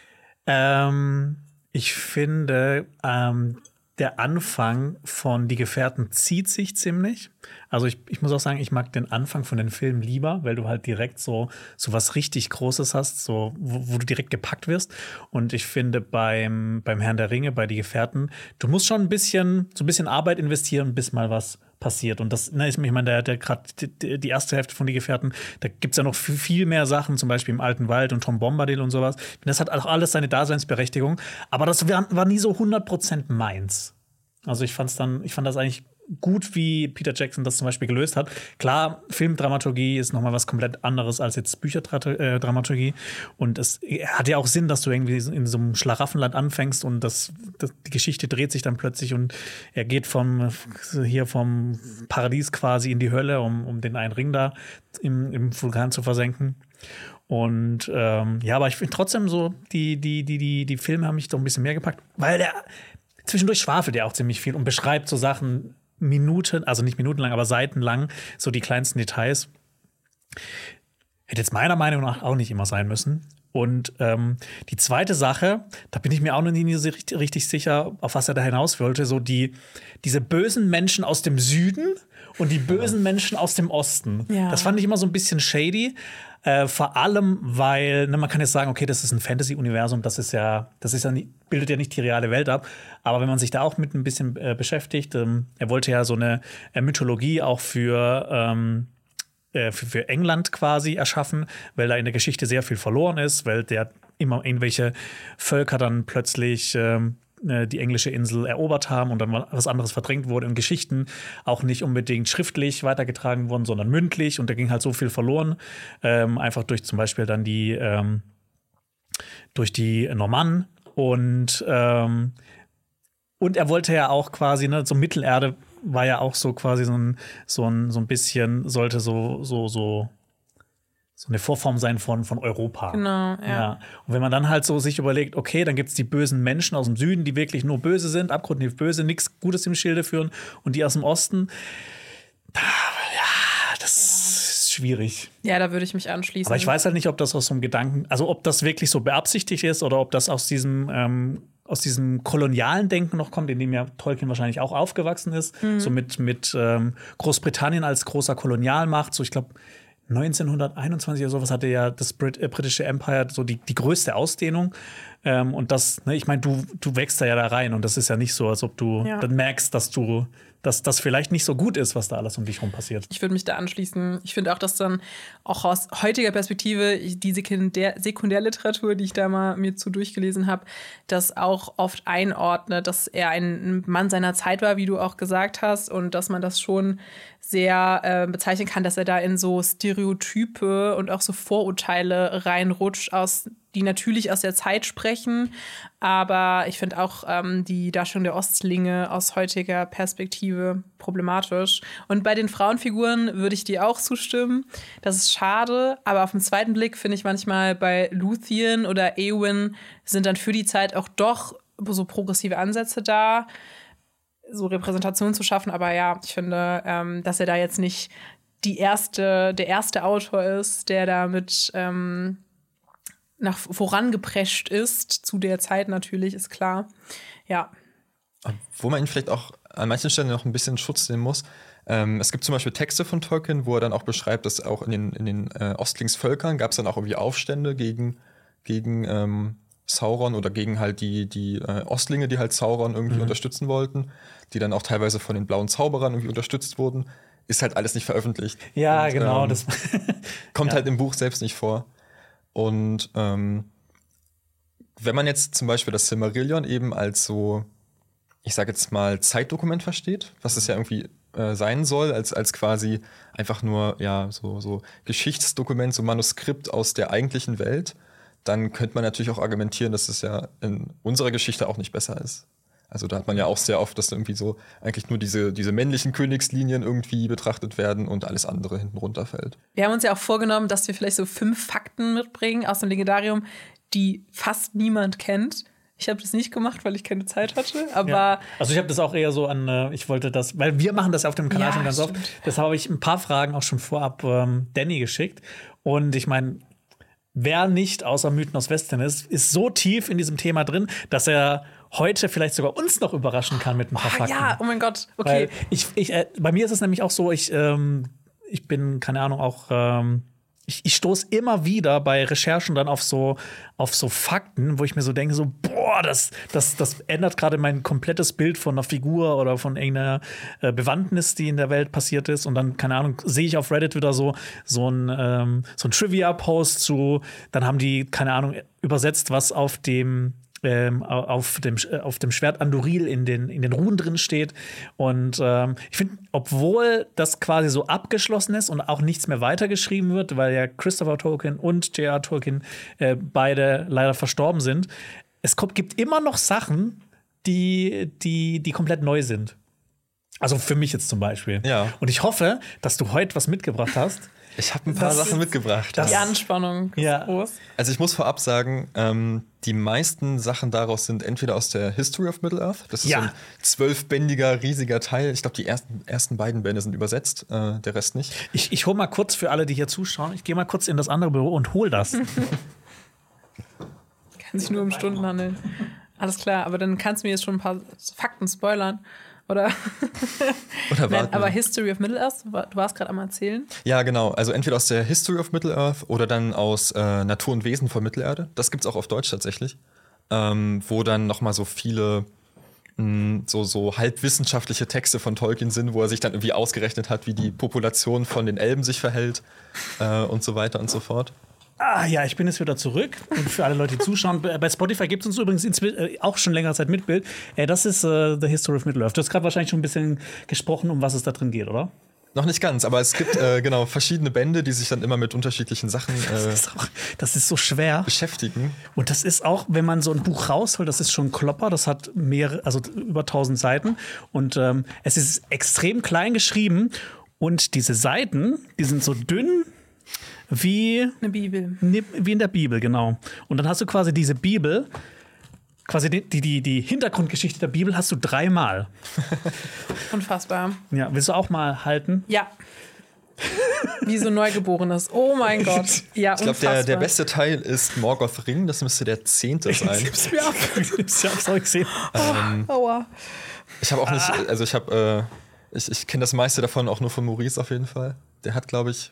ich finde, der Anfang von Die Gefährten zieht sich ziemlich. Also ich muss auch sagen, ich mag den Anfang von den Filmen lieber, weil du halt direkt so was richtig Großes hast, so wo du direkt gepackt wirst. Und ich finde beim Herrn der Ringe, bei Die Gefährten, du musst schon ein bisschen Arbeit investieren, bis mal was passiert. Und das, ich meine, der gerade die erste Hälfte von Die Gefährten, da gibt es ja noch viel mehr Sachen, zum Beispiel im Alten Wald und Tom Bombadil und sowas. Das hat auch alles seine Daseinsberechtigung. Aber das war nie so 100% meins. Also ich fand das eigentlich gut, wie Peter Jackson das zum Beispiel gelöst hat. Klar, Filmdramaturgie ist nochmal was komplett anderes als jetzt Bücherdramaturgie. Und es hat ja auch Sinn, dass du irgendwie in so einem Schlaraffenland anfängst und die Geschichte dreht sich dann plötzlich und er geht vom Paradies quasi in die Hölle, um den einen Ring da im Vulkan zu versenken. Und aber ich finde trotzdem so, die Filme haben mich doch ein bisschen mehr gepackt, weil der zwischendurch schwafelt er auch ziemlich viel und beschreibt so Sachen also nicht minutenlang, aber seitenlang, so die kleinsten Details. Hätte jetzt meiner Meinung nach auch nicht immer sein müssen. Und die zweite Sache, da bin ich mir auch noch nie so richtig sicher, auf was er da hinaus wollte, so diese bösen Menschen aus dem Süden und die bösen Menschen aus dem Osten. Ja. Das fand ich immer so ein bisschen shady. Vor allem, weil, man kann jetzt sagen, okay, das ist ein Fantasy-Universum, bildet ja nicht die reale Welt ab. Aber wenn man sich da auch mit ein bisschen beschäftigt, er wollte ja so eine Mythologie auch für England quasi erschaffen, weil da in der Geschichte sehr viel verloren ist, weil der immer irgendwelche Völker dann plötzlich die englische Insel erobert haben und dann was anderes verdrängt wurde und Geschichten auch nicht unbedingt schriftlich weitergetragen wurden, sondern mündlich und da ging halt so viel verloren, einfach durch zum Beispiel dann durch die Normannen und er wollte ja auch quasi, so Mittelerde war ja auch so quasi so ein bisschen, sollte so eine Vorform sein von Europa. Genau, ja. Und wenn man dann halt so sich überlegt, okay, dann gibt es die bösen Menschen aus dem Süden, die wirklich nur böse sind, abgrundtief böse, nichts Gutes im Schilde führen und die aus dem Osten, das ist schwierig. Ja, da würde ich mich anschließen. Aber ich weiß halt nicht, ob das aus so einem Gedanken, also ob das wirklich so beabsichtigt ist oder ob das aus diesem kolonialen Denken noch kommt, in dem ja Tolkien wahrscheinlich auch aufgewachsen ist, so mit Großbritannien als großer Kolonialmacht, so ich glaube 1921 oder sowas hatte ja das britische Empire so die größte Ausdehnung. Und das, ich meine, du wächst da rein und das ist ja nicht so, als ob du dann merkst, dass das vielleicht nicht so gut ist, was da alles um dich rum passiert. Ich würde mich da anschließen. Ich finde auch, dass dann auch aus heutiger Perspektive die Sekundärliteratur, die ich da mal mir durchgelesen habe, das auch oft einordnet, dass er ein Mann seiner Zeit war, wie du auch gesagt hast, und dass man das schon sehr bezeichnen kann, dass er da in so Stereotype und auch so Vorurteile reinrutscht, die natürlich aus der Zeit sprechen, aber ich finde auch die Darstellung der Ostlinge aus heutiger Perspektive problematisch. Und bei den Frauenfiguren würde ich dir auch zustimmen. Das ist schade, aber auf den zweiten Blick finde ich manchmal bei Luthien oder Éowyn sind dann für die Zeit auch doch so progressive Ansätze da, so Repräsentation zu schaffen. Aber ja, ich finde, dass er da jetzt nicht der erste Autor ist, der damit nach vorangeprescht ist, zu der Zeit natürlich, ist klar. Ja. Wo man ihn vielleicht auch an manchen Stellen noch ein bisschen Schutz nehmen muss. Es gibt zum Beispiel Texte von Tolkien, wo er dann auch beschreibt, dass auch in den Ostlingsvölkern gab es dann auch irgendwie Aufstände gegen Sauron oder gegen halt die Ostlinge, die halt Sauron irgendwie unterstützen wollten, die dann auch teilweise von den blauen Zauberern irgendwie unterstützt wurden. Ist halt alles nicht veröffentlicht. Ja, und, genau. Das kommt halt im Buch selbst nicht vor. Und wenn man jetzt zum Beispiel das Silmarillion eben als so, ich sage jetzt mal, Zeitdokument versteht, was es ja irgendwie sein soll, als quasi einfach nur ja so Geschichtsdokument, so Manuskript aus der eigentlichen Welt, dann könnte man natürlich auch argumentieren, dass es ja in unserer Geschichte auch nicht besser ist. Also da hat man ja auch sehr oft, dass irgendwie so eigentlich nur diese männlichen Königslinien irgendwie betrachtet werden und alles andere hinten runterfällt. Wir haben uns ja auch vorgenommen, dass wir vielleicht so 5 Fakten mitbringen aus dem Legendarium, die fast niemand kennt. Ich habe das nicht gemacht, weil ich keine Zeit hatte, aber Ja. Also ich habe das auch eher so ich wollte das, weil wir machen das auf dem Kanal Ja, schon ganz oft. stimmt. Deshalb habe ich ein paar Fragen auch schon vorab Danny geschickt. Und ich meine, wer nicht außer Mythen aus Western ist so tief in diesem Thema drin, dass er heute vielleicht sogar uns noch überraschen kann mit ein paar Fakten. ja, oh mein Gott, okay. Weil bei mir ist es nämlich auch so, ich bin, keine Ahnung, auch ich stoße immer wieder bei Recherchen dann auf so Fakten, wo ich mir so denke, so, boah, das ändert gerade mein komplettes Bild von einer Figur oder von irgendeiner Bewandtnis, die in der Welt passiert ist. Und dann, keine Ahnung, sehe ich auf Reddit wieder so ein Trivia-Post zu, dann haben die, keine Ahnung, übersetzt, was auf dem Schwert Anduril in den Runen drin steht. Und ich finde, obwohl das quasi so abgeschlossen ist und auch nichts mehr weitergeschrieben wird, weil ja Christopher Tolkien und J.R. Tolkien beide leider verstorben sind, gibt immer noch Sachen, die komplett neu sind. Also für mich jetzt zum Beispiel. Ja. Und ich hoffe, dass du heute was mitgebracht hast. Ich habe ein paar Sachen mitgebracht. Die Anspannung ist Ja. groß. Also ich muss vorab sagen, die meisten Sachen daraus sind entweder aus der History of Middle-earth, das ist Ja. so ein 12-bändiger, riesiger Teil. Ich glaube, die ersten beiden Bände sind übersetzt, der Rest nicht. Ich hole mal kurz für alle, die hier zuschauen, ich gehe mal kurz in das andere Büro und hol das. Kann sich nur um Stunden handeln. Alles klar, aber dann kannst du mir jetzt schon ein paar Fakten spoilern. Oder? Oder Nein, warten. aber History of Middle-earth, du warst gerade am Erzählen. Ja, genau. Also entweder aus der History of Middle-earth oder dann aus Natur und Wesen von Mittelerde. Das gibt's auch auf Deutsch tatsächlich. Wo dann noch mal so viele so halbwissenschaftliche Texte von Tolkien sind, wo er sich dann irgendwie ausgerechnet hat, wie die Population von den Elben sich verhält und so weiter und so fort. Ja, ich bin jetzt wieder zurück. Und für alle Leute, die zuschauen, bei Spotify gibt es uns übrigens auch schon längere Zeit mit Bild. Das ist The History of Middle-earth. Du hast gerade wahrscheinlich schon ein bisschen gesprochen, um was es da drin geht, oder? Noch nicht ganz, aber es gibt genau verschiedene Bände, die sich dann immer mit unterschiedlichen Sachen Das ist so schwer. beschäftigen. Und das ist auch, wenn man so ein Buch rausholt, das ist schon ein Klopper, das hat über 1000 Seiten. Und es ist extrem klein geschrieben. Und diese Seiten, die sind so dünn wie Eine Bibel. wie in der Bibel, genau. Und dann hast du quasi diese Bibel, quasi die Hintergrundgeschichte der Bibel hast du 3-mal. Unfassbar. Ja, willst du auch mal halten? Ja. Wie so Neugeborenes. Oh mein Gott. Ja, Ich glaube, unfassbar. der beste Teil ist Morgoth Ring, das müsste der 10. sein. Gib's mir ab. Ich hab's auch gesehen. Aua. Ich habe auch nicht, also ich kenne das meiste davon auch nur von Maurice auf jeden Fall. Der hat, glaube ich,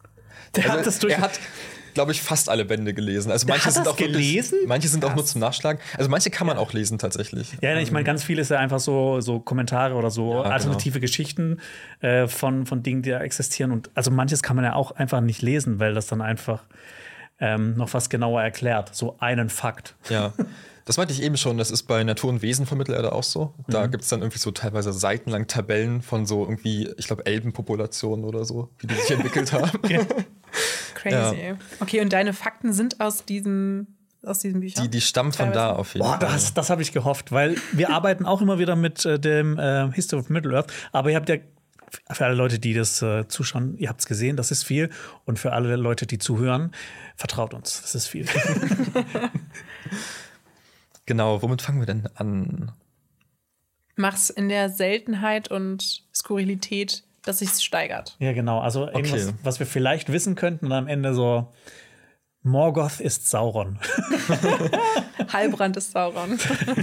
er hat, glaube ich, fast alle Bände gelesen. Also manche hat sind das auch wirklich, gelesen? manche sind auch nur zum Nachschlagen. Also manche kann man auch lesen tatsächlich. Ja, ich meine, ganz viel ist ja einfach so Kommentare oder so Ja, alternative Geschichten von Dingen, die da existieren. Und also manches kann man ja auch einfach nicht lesen, weil das dann einfach noch was genauer erklärt. So einen Fakt. Ja. Das meinte ich eben schon, das ist bei Natur und Wesen von Mittelerde auch so. Da gibt es dann irgendwie so teilweise seitenlang Tabellen von so irgendwie, ich glaube, Elbenpopulationen oder so, wie die sich entwickelt haben. Crazy. Ja. Okay, und deine Fakten sind aus diesen Büchern? Die stammen von da Teilweise. auf jeden Boah, Fall. das habe ich gehofft, weil wir arbeiten auch immer wieder mit dem History of Middle-earth. Aber ihr habt ja, für alle Leute, die das zuschauen, ihr habt es gesehen, das ist viel. Und für alle Leute, die zuhören, vertraut uns, das ist viel. Genau, womit fangen wir denn an? Mach's in der Seltenheit und Skurrilität, dass sich's steigert. Ja, genau. Also irgendwas, Okay. was wir vielleicht wissen könnten und am Ende so: Morgoth ist Sauron. Halbrand ist Sauron.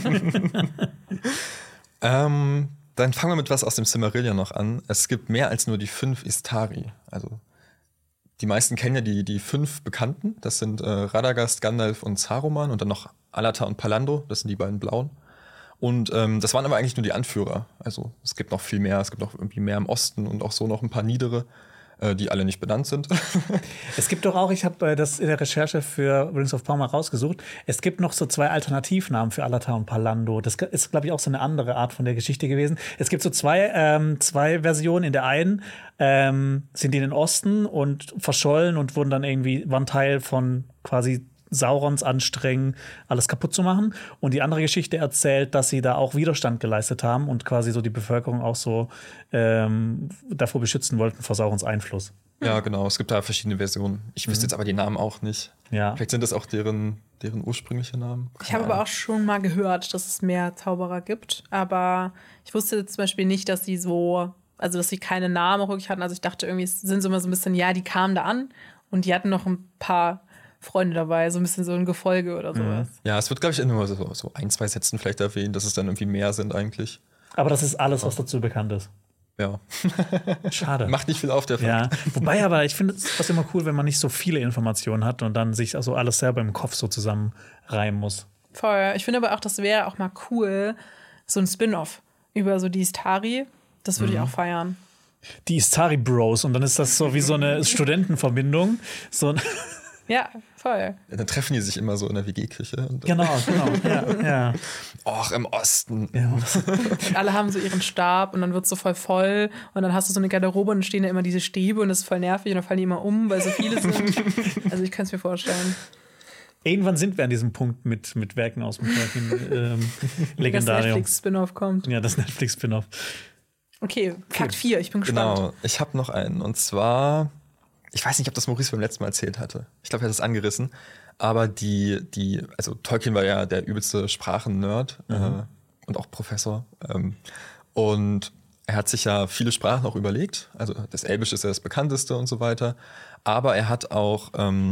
Dann fangen wir mit was aus dem Silmarillion noch an. Es gibt mehr als nur die 5 Istari. Also die meisten kennen ja die 5 Bekannten. Das sind Radagast, Gandalf und Saruman und dann noch Alatar und Palando. Das sind die beiden Blauen. Und das waren aber eigentlich nur die Anführer. Also es gibt noch viel mehr. Es gibt noch irgendwie mehr im Osten und auch so noch ein paar niedere. die alle nicht benannt sind. Es gibt doch auch, ich habe das in der Recherche für Rings of Power mal rausgesucht, es gibt noch so 2 Alternativnamen für Alatar und Palando. Das ist, glaube ich, auch so eine andere Art von der Geschichte gewesen. Es gibt so zwei Versionen. In der einen sind die in den Osten und verschollen und waren Teil von quasi Saurons Anstrengen, alles kaputt zu machen. Und die andere Geschichte erzählt, dass sie da auch Widerstand geleistet haben und quasi so die Bevölkerung auch so davor beschützen wollten vor Saurons Einfluss. Ja, genau. Es gibt da verschiedene Versionen. Ich wüsste jetzt aber die Namen auch nicht. Ja. Vielleicht sind das auch deren ursprüngliche Namen. Ich habe aber auch schon mal gehört, dass es mehr Zauberer gibt. Aber ich wusste zum Beispiel nicht, dass sie dass sie keine Namen auch wirklich hatten. Also ich dachte irgendwie, es sind so immer so ein bisschen, ja, die kamen da an und die hatten noch ein paar Freunde dabei, so ein bisschen so ein Gefolge oder sowas. Ja, es wird, glaube ich, nur so 1, 2 Sätzen vielleicht erwähnt, dass es dann irgendwie mehr sind eigentlich. Aber das ist alles, was dazu bekannt ist. Ja. Schade. Macht nicht viel auf, der Fakt. Ja, wobei aber ich finde es immer cool, wenn man nicht so viele Informationen hat und dann sich also alles selber im Kopf so zusammenreimen muss. Voll. Ich finde aber auch, das wäre auch mal cool, so ein Spin-off über so die Istari. Das würde ich auch feiern. Die Istari Bros und dann ist das so wie so eine Studentenverbindung. Ja, voll. Ja, dann treffen die sich immer so in der WG-Küche. Genau, ja. Och, im Osten. Ja. Und alle haben so ihren Stab und dann wird es so voll und dann hast du so eine Garderobe und dann stehen da immer diese Stäbe und das ist voll nervig und dann fallen die immer um, weil so viele sind. Also ich kann es mir vorstellen. Irgendwann sind wir an diesem Punkt mit Werken aus dem Legendarium. Das Netflix-Spin-off kommt. Ja, das Netflix-Spin-off. Okay, Fakt 4, ich bin gespannt. Genau, ich habe noch einen. Und zwar, ich weiß nicht, ob das Maurice beim letzten Mal erzählt hatte. Ich glaube, er hat es angerissen. Aber also Tolkien war ja der übelste Sprachen-Nerd und auch Professor. Und er hat sich ja viele Sprachen auch überlegt. Also das Elbische ist ja das bekannteste und so weiter. Aber er hat auch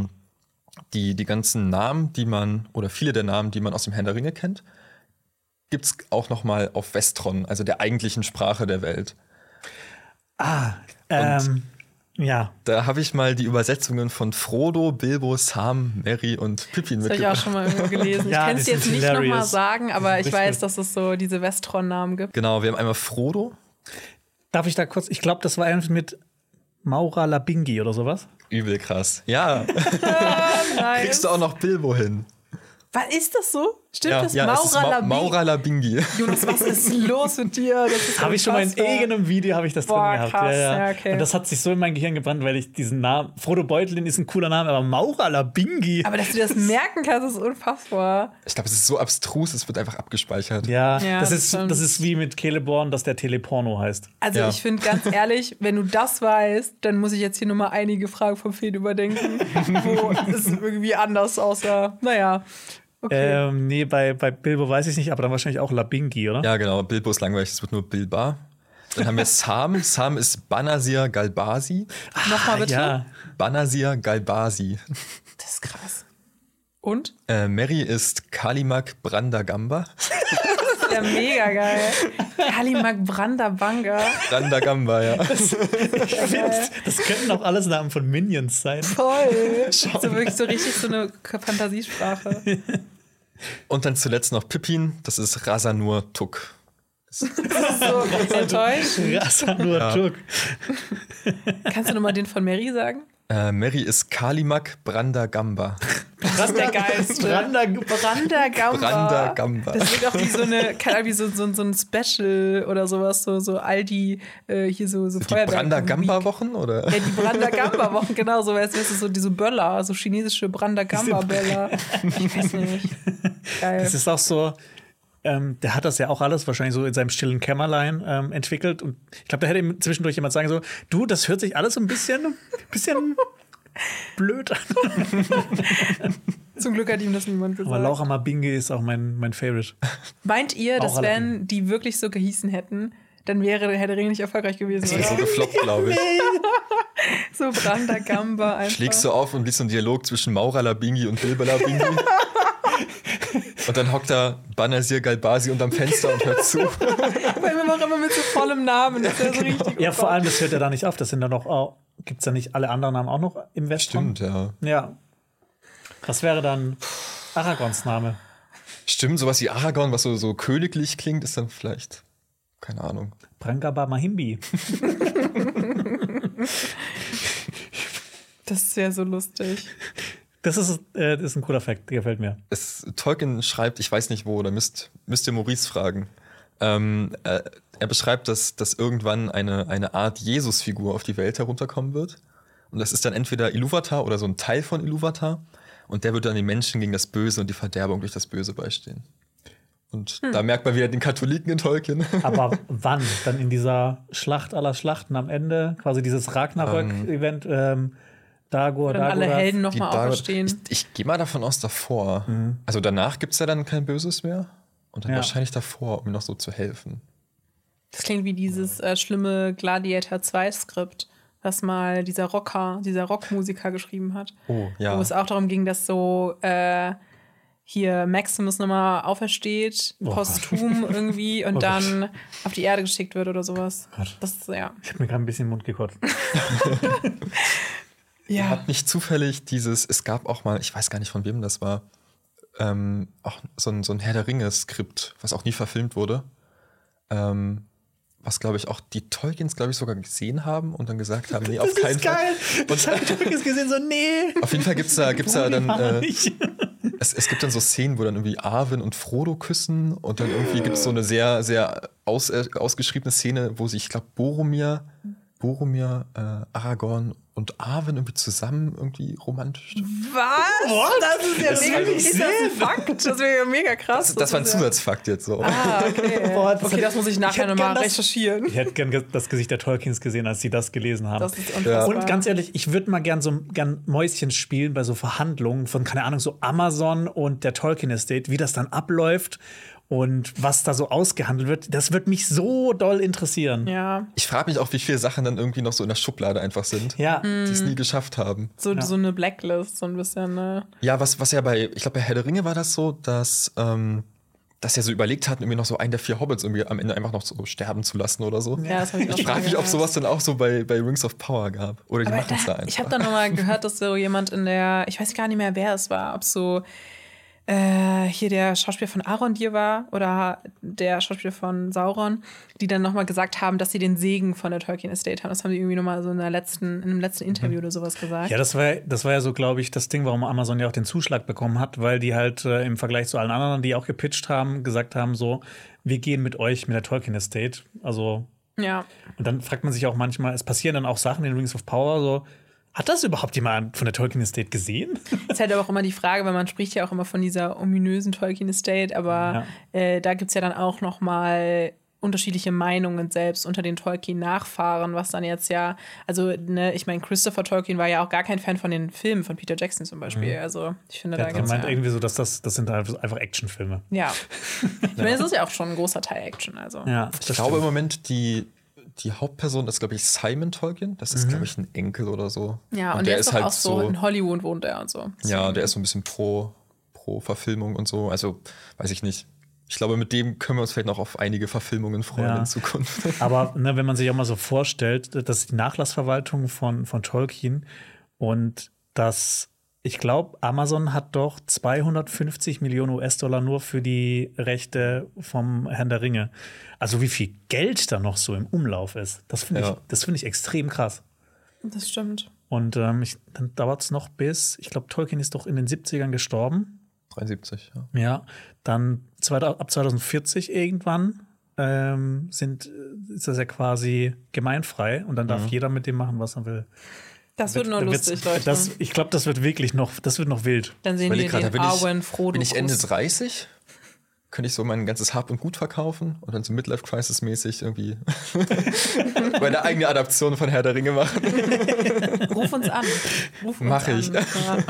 die ganzen Namen, viele der Namen, die man aus dem Herrn der Ringe kennt, gibt es auch noch mal auf Westron, also der eigentlichen Sprache der Welt. Ja. Da habe ich mal die Übersetzungen von Frodo, Bilbo, Sam, Merry und Pippin Das habe ich auch schon mal irgendwo gelesen. Ja, Ich kann es das jetzt ist nicht nochmal hilarious. sagen, aber ich Richtig. weiß, dass es so diese Westron-Namen gibt. Genau, wir haben einmal Frodo. Darf ich da kurz, ich glaube, das war irgendwie mit Maura Labingi oder sowas. Übel krass. Ja, Nice. kriegst du auch noch Bilbo hin. Was ist das so? Stimmt das? es ist Maura Labingi. Maura Labingi. Jonas, was ist los mit dir? Das ist Habe ich schon mal in unfassbar. irgendeinem Video habe ich das Boah, drin gehabt. krass. Ja. Ja, okay. Und das hat sich so in mein Gehirn gebrannt, weil ich diesen Namen, Frodo Beutlin ist ein cooler Name, aber Maura Labingi. Aber dass du das merken kannst, ist unfassbar. Ich glaube, es ist so abstrus, es wird einfach abgespeichert. Ja, Ja, das das stimmt. ist wie mit Celeborn, dass der Teleporno heißt. Also Ja. ich finde ganz ehrlich, wenn du das weißt, dann muss ich jetzt hier nochmal einige Fragen vom Fed überdenken, wo es irgendwie anders aussah. Naja, okay. Nee, bei Bilbo weiß ich nicht, aber dann wahrscheinlich auch Labingi, oder? Ja, genau. Bilbo ist langweilig, es wird nur Bilba. Dann haben wir Sam. Sam ist Banasir Galbasi. Nochmal bitte. Ja. Banasir Galbasi. Das ist krass. Und? Merry ist Kalimak Brandagamba. Ja, mega geil. Kalimak Brandabanga. Brandagamba, ja. Ich find, das könnten auch alles Namen von Minions sein. Voll. So wirklich so richtig so eine Fantasiesprache. Und dann zuletzt noch Pippin, das ist Rasanur Tuk. So enttäuscht. Rasanur Ja. Tuk. Kannst du nochmal den von Mary sagen? Merry ist Kalimak Brandagamba. Das ist der geilste. Brandagamba. Brandagamba. Das wird auch wie so eine, keine Ahnung, wie so ein Special oder sowas, so Aldi, hier so Die Feuerwerk. Brandagamba-Wochen, oder? Ja, die Brandagamba-Wochen, genau, so weißt du, so diese Böller, so chinesische Brandagamba-Böller. Ich weiß nicht. Geil. Das ist auch so, der hat das ja auch alles wahrscheinlich so in seinem stillen Kämmerlein entwickelt. Und ich glaube, da hätte ihm zwischendurch jemand sagen so, du, das hört sich alles so ein bisschen blöd an. Zum Glück hat ihm das niemand gesagt. Aber Laura Mabingi ist auch mein Favorite. Meint ihr, dass Laura wenn die wirklich so gehießen hätten, dann wäre Herr der Ringe nicht erfolgreich gewesen, Das ist so oder? gefloppt, glaube ich. So Brandagamba einfach. Schlägst du auf und liest so einen Dialog zwischen Maura Labingi und Bilbo Labingi. Und dann hockt da Banasir Galbasi unterm Fenster und hört zu. Weil wir machen immer mit so vollem Namen. Das ist ja so richtig. Ja, vor allem, das hört ja da nicht auf. Das sind da noch, gibt es da nicht alle anderen Namen auch noch im Western? Stimmt, ja. Ja. Was wäre dann Aragorns Name? Stimmt, sowas wie Aragorn, was so königlich klingt, ist dann vielleicht, keine Ahnung. Brangaba Mahimbi. Das ist ja so lustig. Das ist ein cooler Fact, der gefällt mir. Tolkien schreibt, ich weiß nicht wo, da müsst ihr Maurice fragen. Er beschreibt, dass irgendwann eine Art Jesus-Figur auf die Welt herunterkommen wird. Und das ist dann entweder Ilúvatar oder so ein Teil von Ilúvatar. Und der wird dann den Menschen gegen das Böse und die Verderbung durch das Böse beistehen. Und da merkt man wieder den Katholiken in Tolkien. Aber wann? Dann in dieser Schlacht aller Schlachten am Ende? Quasi dieses Ragnarök-Event, Dagor, Dann alle Helden Die nochmal auferstehen. Ich gehe mal davon aus, davor. Also danach gibt es ja dann kein Böses mehr. Und dann wahrscheinlich davor, um ihm noch so zu helfen. Das klingt wie dieses schlimme Gladiator 2 Skript, was mal dieser Rockmusiker geschrieben hat. Oh, ja. Wo es auch darum ging, dass so hier Maximus nochmal aufersteht, posthum irgendwie, und dann auf die Erde geschickt wird oder sowas. Das ist, ja. Ich habe mir gerade ein bisschen im Mund gekotzt. Ja. Hat nicht zufällig es gab auch mal, ich weiß gar nicht von wem das war, auch so ein Herr der Ringe-Skript, was auch nie verfilmt wurde. Was, glaube ich, auch die Tolkiens, glaube ich, sogar gesehen haben und dann gesagt haben, nee, auf keinen Fall. Und habe ich Tolkiens gesehen, so, nee. Auf jeden Fall gibt's da dann es gibt dann so Szenen, wo dann irgendwie Arwen und Frodo küssen und dann irgendwie gibt es so eine sehr, sehr ausgeschriebene Szene, wo sich, ich glaube, Boromir, Aragorn und Arwen irgendwie zusammen irgendwie romantisch. Was? Das ist ja mega, also ist das ein Fakt? Das wäre ja mega krass. Das war ein Zusatzfakt jetzt so. Ah, okay. Okay, das muss ich nachher nochmal recherchieren. Ich hätte gern das Gesicht der Tolkiens gesehen, als sie das gelesen haben. Das ist unfassbar. Und ganz ehrlich, ich würde mal gern Mäuschen spielen bei so Verhandlungen von, keine Ahnung, so Amazon und der Tolkien Estate, wie das dann abläuft und was da so ausgehandelt wird. Das wird mich so doll interessieren. Ja. Ich frage mich auch, wie viele Sachen dann irgendwie noch so in der Schublade einfach sind, die es nie geschafft haben. So eine Blacklist, so ein bisschen, ne? Ja, was ja ich glaube, bei Herr der Ringe war das so, dass er so überlegt hat, irgendwie noch so einen der 4 Hobbits irgendwie am Ende einfach noch so sterben zu lassen oder so. Ja, das hab ich auch Ich frage mich, ob sowas dann auch so bei Rings of Power gab. Oder die machen es da einfach. Ich habe dann nochmal gehört, dass so jemand ich weiß gar nicht mehr, wer es war, ob so hier der Schauspieler von Arondir war oder der Schauspieler von Sauron, die dann nochmal gesagt haben, dass sie den Segen von der Tolkien Estate haben. Das haben die irgendwie nochmal so in einem letzten Interview oder sowas gesagt. Ja, das war ja so, glaube ich, das Ding, warum Amazon ja auch den Zuschlag bekommen hat, weil die halt im Vergleich zu allen anderen, die auch gepitcht haben, gesagt haben, so, wir gehen mit euch, mit der Tolkien Estate. Also, ja. Und dann fragt man sich auch manchmal, es passieren dann auch Sachen in Rings of Power, so, hat das überhaupt jemand von der Tolkien Estate gesehen? Das ist halt aber auch immer die Frage, weil man spricht ja auch immer von dieser ominösen Tolkien Estate, aber da gibt es ja dann auch noch mal unterschiedliche Meinungen selbst unter den Tolkien-Nachfahren, was dann jetzt also, ne, ich meine, Christopher Tolkien war ja auch gar kein Fan von den Filmen von Peter Jackson zum Beispiel. Also, ich finde, da gibt's meint irgendwie so, dass das sind einfach Actionfilme. Ja. Ich meine, es ist ja auch schon ein großer Teil Action. Also. Ja, ich glaube im Moment, die Hauptperson ist, glaube ich, Simon Tolkien. Das ist, glaube ich, ein Enkel oder so. Ja, und der ist halt auch so in Hollywood wohnt er und so. Ja, der ist so ein bisschen pro Verfilmung und so. Also, weiß ich nicht. Ich glaube, mit dem können wir uns vielleicht noch auf einige Verfilmungen freuen in Zukunft. Aber ne, wenn man sich auch mal so vorstellt, das ist die Nachlassverwaltung von Tolkien und ich glaube, Amazon hat doch 250 Millionen US-Dollar nur für die Rechte vom Herrn der Ringe. Also wie viel Geld da noch so im Umlauf ist. Das finde ich extrem krass. Das stimmt. Und dann dauert es noch ich glaube, Tolkien ist doch in den 70ern gestorben. 73, ja. Ja, dann ab 2040 irgendwann ist das ja quasi gemeinfrei und dann darf jeder mit dem machen, was er will. Das wird nur lustig, Leute. Ich glaube, das wird noch wild. Dann sehen wir den Arwen, Frodo. Bin ich Ende 30? Könnte ich so mein ganzes Hab und Gut verkaufen und dann so Midlife-Crisis-mäßig irgendwie meine eigene Adaption von Herr der Ringe machen? Ruf uns an. Mach ich. Ja.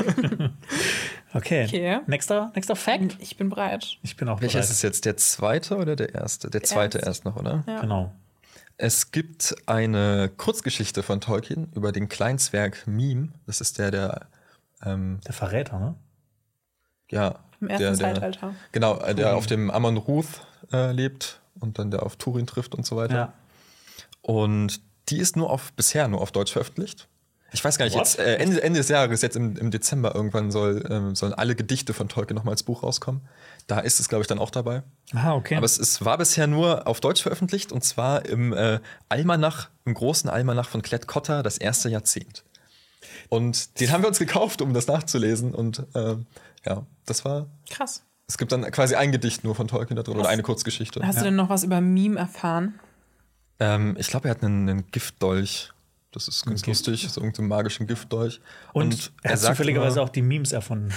Okay. Nächster Fact? Ich bin bereit. Ich bin auch bereit. Welcher ist es jetzt? Der zweite oder der erste? Der zweite erst noch, oder? Ja. Genau. Es gibt eine Kurzgeschichte von Tolkien über den Kleinzwerg Mime. Das ist der Verräter, ne? Ja. Im ersten Zeitalter. Genau, der auf dem Amon Ruth lebt und dann der auf Turin trifft und so weiter. Ja. Und die ist bisher nur auf Deutsch veröffentlicht. Ich weiß gar nicht, jetzt Ende des Jahres, jetzt im Dezember irgendwann sollen alle Gedichte von Tolkien nochmal als Buch rauskommen. Da ist es, glaube ich, dann auch dabei. Ah, okay. Aber es war bisher nur auf Deutsch veröffentlicht und zwar im Almanach, im großen Almanach von Klett-Cotta, das erste Jahrzehnt. Und den haben wir uns gekauft, um das nachzulesen. Und ja, das war Krass. Es gibt dann quasi ein Gedicht nur von Tolkien da drin oder eine Kurzgeschichte. Hast du denn noch was über Meme erfahren? Ich glaube, er hat einen Giftdolch. Das ist ganz lustig, so irgendeinen magischen Giftdolch. Und er hat zufälligerweise auch die Memes erfunden.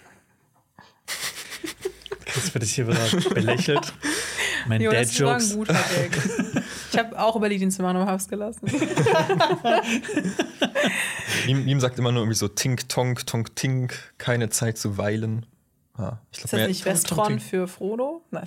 Chris wird hier wieder belächelt. Mein Dad-Jokes. Das war ein guter Gag. Ich habe auch überlegt, ihn zu machen, aber hab's gelassen. Meme sagt immer nur irgendwie so Tink, Tonk, Tonk, Tink, keine Zeit zu weilen. Ja, ich glaub, ist das nicht Westron für Frodo? Nein.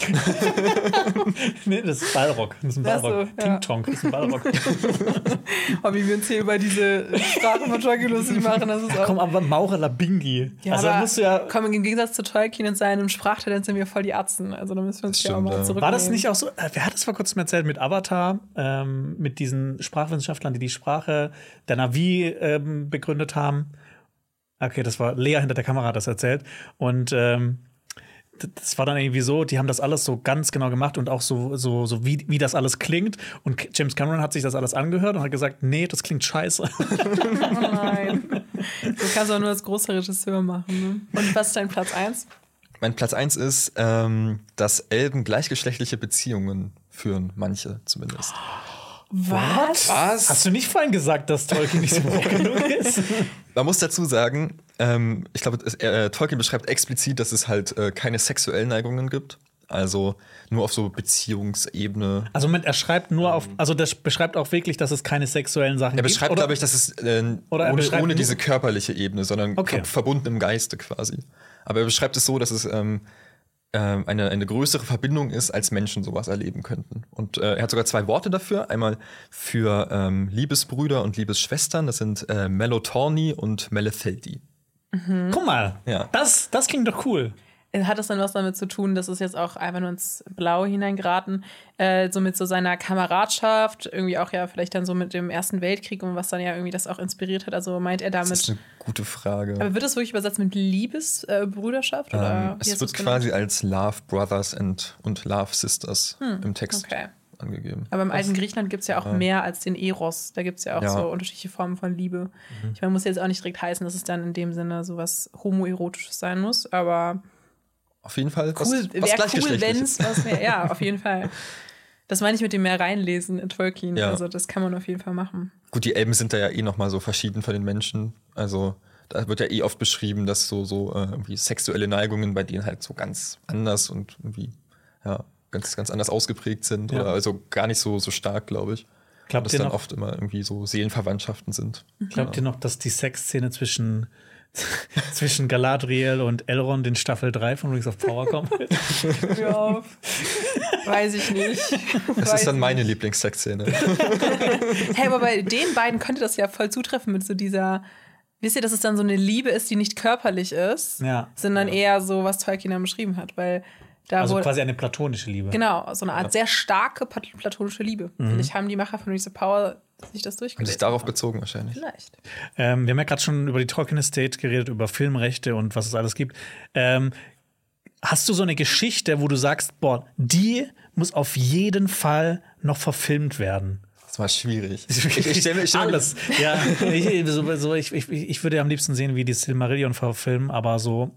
Nee, das ist Balrog. Das ist ein Balrog. Ja. Ting-Tong, das ist ein Balrog. Oh, wie wir uns hier über diese Sprache von Tolkien lustig machen, das ist auch... Komm, aber Maurerlabingi. Ja, also aber musst du ja. komm, im Gegensatz zu Tolkien und seinem Sprachtalent sind wir voll die Atzen. Also da müssen wir uns ja auch mal zurücknehmen. War das nicht auch so? Wer hat das vor kurzem erzählt mit Avatar, mit diesen Sprachwissenschaftlern, die Sprache der Navi begründet haben? Okay, das war Lea hinter der Kamera hat das erzählt. Und das war dann irgendwie so, die haben das alles so ganz genau gemacht und auch so wie das alles klingt. Und James Cameron hat sich das alles angehört und hat gesagt, nee, das klingt scheiße. Oh nein. Du kannst auch nur als großer Regisseur machen. Ne? Und was ist dein Platz 1? Mein Platz 1 ist, dass Elben gleichgeschlechtliche Beziehungen führen, manche zumindest. Was? Hast du nicht vorhin gesagt, dass Tolkien nicht so hoch genug ist? Man muss dazu sagen, ich glaube, Tolkien beschreibt explizit, dass es halt keine sexuellen Neigungen gibt. Also nur auf so Beziehungsebene. Also Moment, er schreibt nur auf, also das beschreibt auch wirklich, dass es keine sexuellen Sachen Er gibt? beschreibt, glaube ich, dass es ohne diese körperliche Ebene, sondern verbunden im Geiste quasi. Aber er beschreibt es so, dass es eine größere Verbindung ist, als Menschen sowas erleben könnten. Und er hat sogar 2 Worte dafür. Einmal für Liebesbrüder und Liebesschwestern. Das sind Melotorni und Meletheldi. Mhm. Guck mal, Ja. das klingt doch cool. Hat das dann was damit zu tun, dass es jetzt auch einfach nur ins Blaue hineingeraten, so mit so seiner Kameradschaft, irgendwie auch ja vielleicht dann so mit dem Ersten Weltkrieg und was dann ja irgendwie das auch inspiriert hat? Also meint er damit. Das ist eine gute Frage. Aber wird das wirklich übersetzt mit Liebesbrüderschaft? Es wird quasi als Love Brothers und Love Sisters im Text angegeben. Aber im alten Griechenland gibt es ja auch mehr als den Eros. Da gibt es ja auch so unterschiedliche Formen von Liebe. Ich meine, muss jetzt auch nicht direkt heißen, dass es dann in dem Sinne so was Homoerotisches sein muss, aber auf jeden Fall cool, was Gleichgeschlechtliches. Ja, auf jeden Fall. Das meine ich mit dem mehr reinlesen in Tolkien. Ja. Also das kann man auf jeden Fall machen. Gut, die Elben sind da ja noch mal so verschieden von den Menschen. Also da wird ja oft beschrieben, dass so irgendwie sexuelle Neigungen bei denen halt so ganz anders und irgendwie ganz, ganz anders ausgeprägt sind. Ja. Oder also gar nicht so stark, glaube ich. Glaubt dass ihr dann noch, oft immer irgendwie so Seelenverwandtschaften sind. Glaubt ihr noch, dass die Sexszene zwischen Galadriel und Elrond in Staffel 3 von Rings of Power kommt? Hör auf. Weiß ich nicht. Das ist dann meine Lieblingssexszene. Hey, aber bei den beiden könnte das ja voll zutreffen mit so dieser, wisst ihr, dass es dann so eine Liebe ist, die nicht körperlich ist, sondern eher so, was Tolkien dann beschrieben hat, weil da also quasi eine platonische Liebe. Genau, so eine Art sehr starke platonische Liebe. Vielleicht haben die Macher von Rings of Power sich das Und durchgelesen. sich darauf bezogen wahrscheinlich. Vielleicht. Wir haben ja gerade schon über die Tolkien Estate geredet, über Filmrechte und was es alles gibt. Hast du so eine Geschichte, wo du sagst, boah, die muss auf jeden Fall noch verfilmt werden? Das war schwierig. Ich stelle mir alles. Ja, ich würde am liebsten sehen, wie die Silmarillion verfilmen, aber so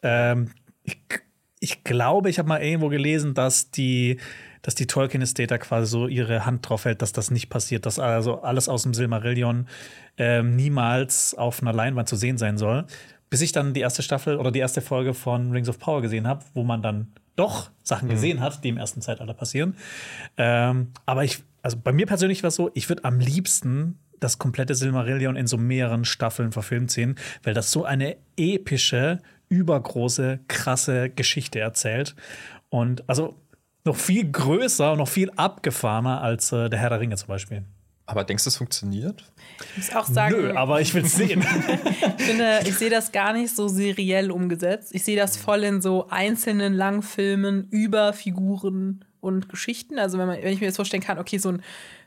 ich glaube, ich habe mal irgendwo gelesen, dass die Tolkien Estate da quasi so ihre Hand drauf hält, dass das nicht passiert, dass also alles aus dem Silmarillion niemals auf einer Leinwand zu sehen sein soll. Bis ich dann die erste Staffel oder die erste Folge von Rings of Power gesehen habe, wo man dann doch Sachen gesehen hat, die im ersten Zeitalter passieren. Aber also bei mir persönlich war es so, ich würde am liebsten das komplette Silmarillion in so mehreren Staffeln verfilmt sehen, weil das so eine epische, übergroße, krasse Geschichte erzählt. Und also noch viel größer und noch viel abgefahrener als der Herr der Ringe zum Beispiel. Aber denkst du, es funktioniert? Ich muss auch sagen, Nö, aber ich will es sehen. ich sehe das gar nicht so seriell umgesetzt. Ich sehe das voll in so einzelnen Langfilmen über Figuren und Geschichten. Also wenn ich mir jetzt vorstellen kann, okay, so ein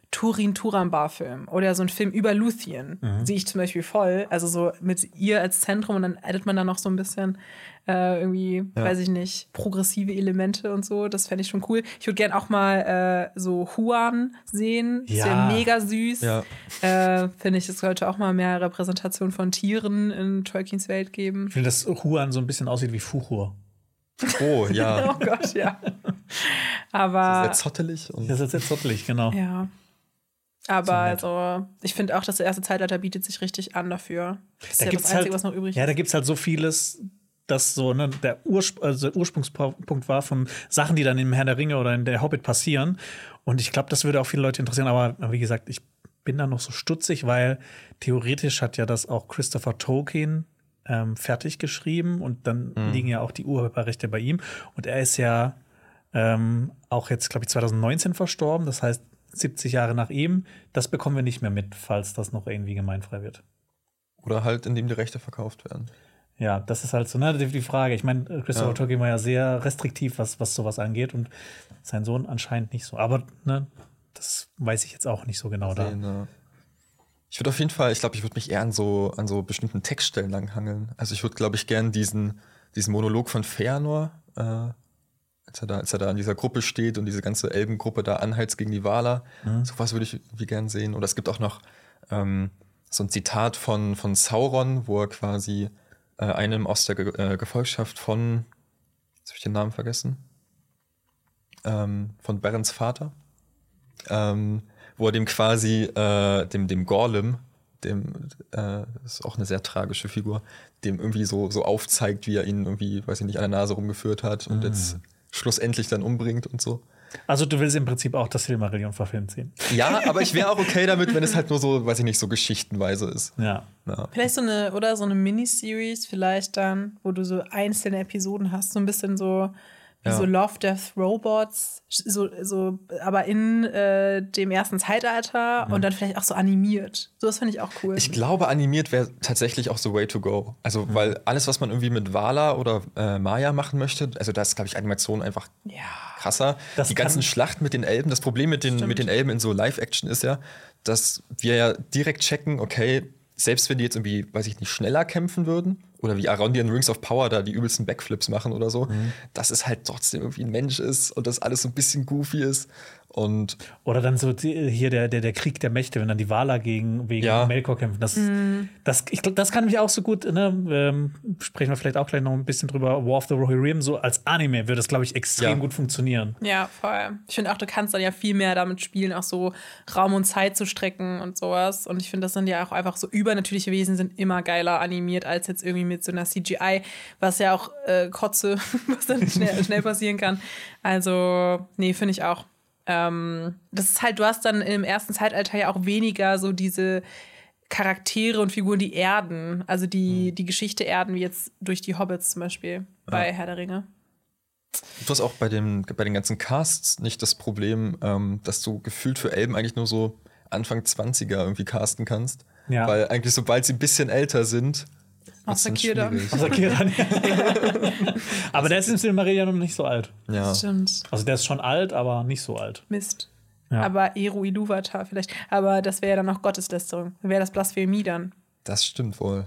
Turin-Turambar-Film oder so ein Film über Luthien. Sehe ich zum Beispiel voll. Also so mit ihr als Zentrum und dann addet man da noch so ein bisschen irgendwie, weiß ich nicht, progressive Elemente und so. Das fände ich schon cool. Ich würde gern auch mal so Juan sehen. Das wäre mega süß. Ja. Finde ich, es sollte auch mal mehr Repräsentation von Tieren in Tolkiens Welt geben. Ich finde, dass Juan so ein bisschen aussieht wie Fuchur. Oh, ja. Oh Gott, ja. Aber Sehr zottelig. Und Das ist jetzt zottelig, genau. ja. Aber also, ich finde auch, das erste Zeitalter bietet sich richtig an dafür. Das ist ja das Einzige, was noch übrig ist. Ja, da gibt es halt so vieles, das so der Ursprungspunkt war von Sachen, die dann im Herr der Ringe oder in der Hobbit passieren. Und ich glaube, das würde auch viele Leute interessieren. Aber wie gesagt, ich bin da noch so stutzig, weil theoretisch hat ja das auch Christopher Tolkien fertig geschrieben. Und dann liegen ja auch die Urheberrechte bei ihm. Und er ist ja auch jetzt, glaube ich, 2019 verstorben. Das heißt, 70 Jahre nach ihm, das bekommen wir nicht mehr mit, falls das noch irgendwie gemeinfrei wird. Oder halt, indem die Rechte verkauft werden. Ja, das ist halt so, ne, die Frage. Ich meine, Christopher Tolkien war ja sehr restriktiv, was sowas angeht und sein Sohn anscheinend nicht so. Aber ne, das weiß ich jetzt auch nicht so genau da. Ich würde auf jeden Fall, ich glaube, ich würde mich eher an so bestimmten Textstellen langhangeln. Also ich würde, glaube ich, gern diesen Monolog von Fëanor, als er da in dieser Gruppe steht und diese ganze Elbengruppe da anheizt gegen die Waler. Sowas würde ich irgendwie gern sehen. Oder es gibt auch noch so ein Zitat von Sauron, wo er quasi einem aus der Gefolgschaft von, jetzt habe ich den Namen vergessen, von Berens Vater, wo er dem quasi, dem Gorlim, das ist auch eine sehr tragische Figur, dem irgendwie so aufzeigt, wie er ihn irgendwie, weiß ich nicht, an der Nase rumgeführt hat und jetzt schlussendlich dann umbringt und so. Also du willst im Prinzip auch das Silmarillion verfilmt sehen. Ja, aber ich wäre auch okay damit, wenn es halt nur so, weiß ich nicht, so geschichtenweise ist. Ja. Vielleicht so eine Miniseries vielleicht dann, wo du so einzelne Episoden hast, so ein bisschen so wie so Love, Death, Robots, so aber in dem ersten Zeitalter und dann vielleicht auch so animiert. So, das finde ich auch cool. Ich glaube, animiert wäre tatsächlich auch so way to go. Also, weil alles, was man irgendwie mit Valar oder Maya machen möchte, also da ist, glaube ich, Animation einfach krasser. Die ganzen Schlachten mit den Elben, das Problem mit den Elben in so Live-Action ist ja, dass wir ja direkt checken, okay, selbst wenn die jetzt irgendwie, weiß ich nicht, schneller kämpfen würden oder wie Arondir in Rings of Power da die übelsten Backflips machen oder so, dass es halt trotzdem irgendwie ein Mensch ist und das alles so ein bisschen goofy ist. Und oder dann so hier der Krieg der Mächte, wenn dann die Valar wegen Melkor kämpfen. Ich glaube, das kann mich auch so gut, ne, sprechen wir vielleicht auch gleich noch ein bisschen drüber, War of the Rohirrim, so als Anime würde das, glaube ich, extrem gut funktionieren. Ja, voll. Ich finde auch, du kannst dann ja viel mehr damit spielen, auch so Raum und Zeit zu strecken und sowas. Und ich finde, das sind ja auch einfach so übernatürliche Wesen, sind immer geiler animiert als jetzt irgendwie mit so einer CGI, was ja auch Kotze, was dann schnell passieren kann. Also, nee, finde ich auch. Das ist halt, du hast dann im ersten Zeitalter ja auch weniger so diese Charaktere und Figuren, die erden. Also die Geschichte erden, wie jetzt durch die Hobbits zum Beispiel bei Herr der Ringe. Du hast auch bei den ganzen Casts nicht das Problem, dass du gefühlt für Elben eigentlich nur so Anfang 20er irgendwie casten kannst. Ja. Weil eigentlich, sobald sie ein bisschen älter sind, außer Círdan. Aber der ist in Silmarillion noch nicht so alt. Ja. Stimmt. Also der ist schon alt, aber nicht so alt. Mist. Ja. Aber Eru Ilúvatar vielleicht. Aber das wäre ja dann noch Gotteslästerung. Wäre das Blasphemie dann. Das stimmt wohl.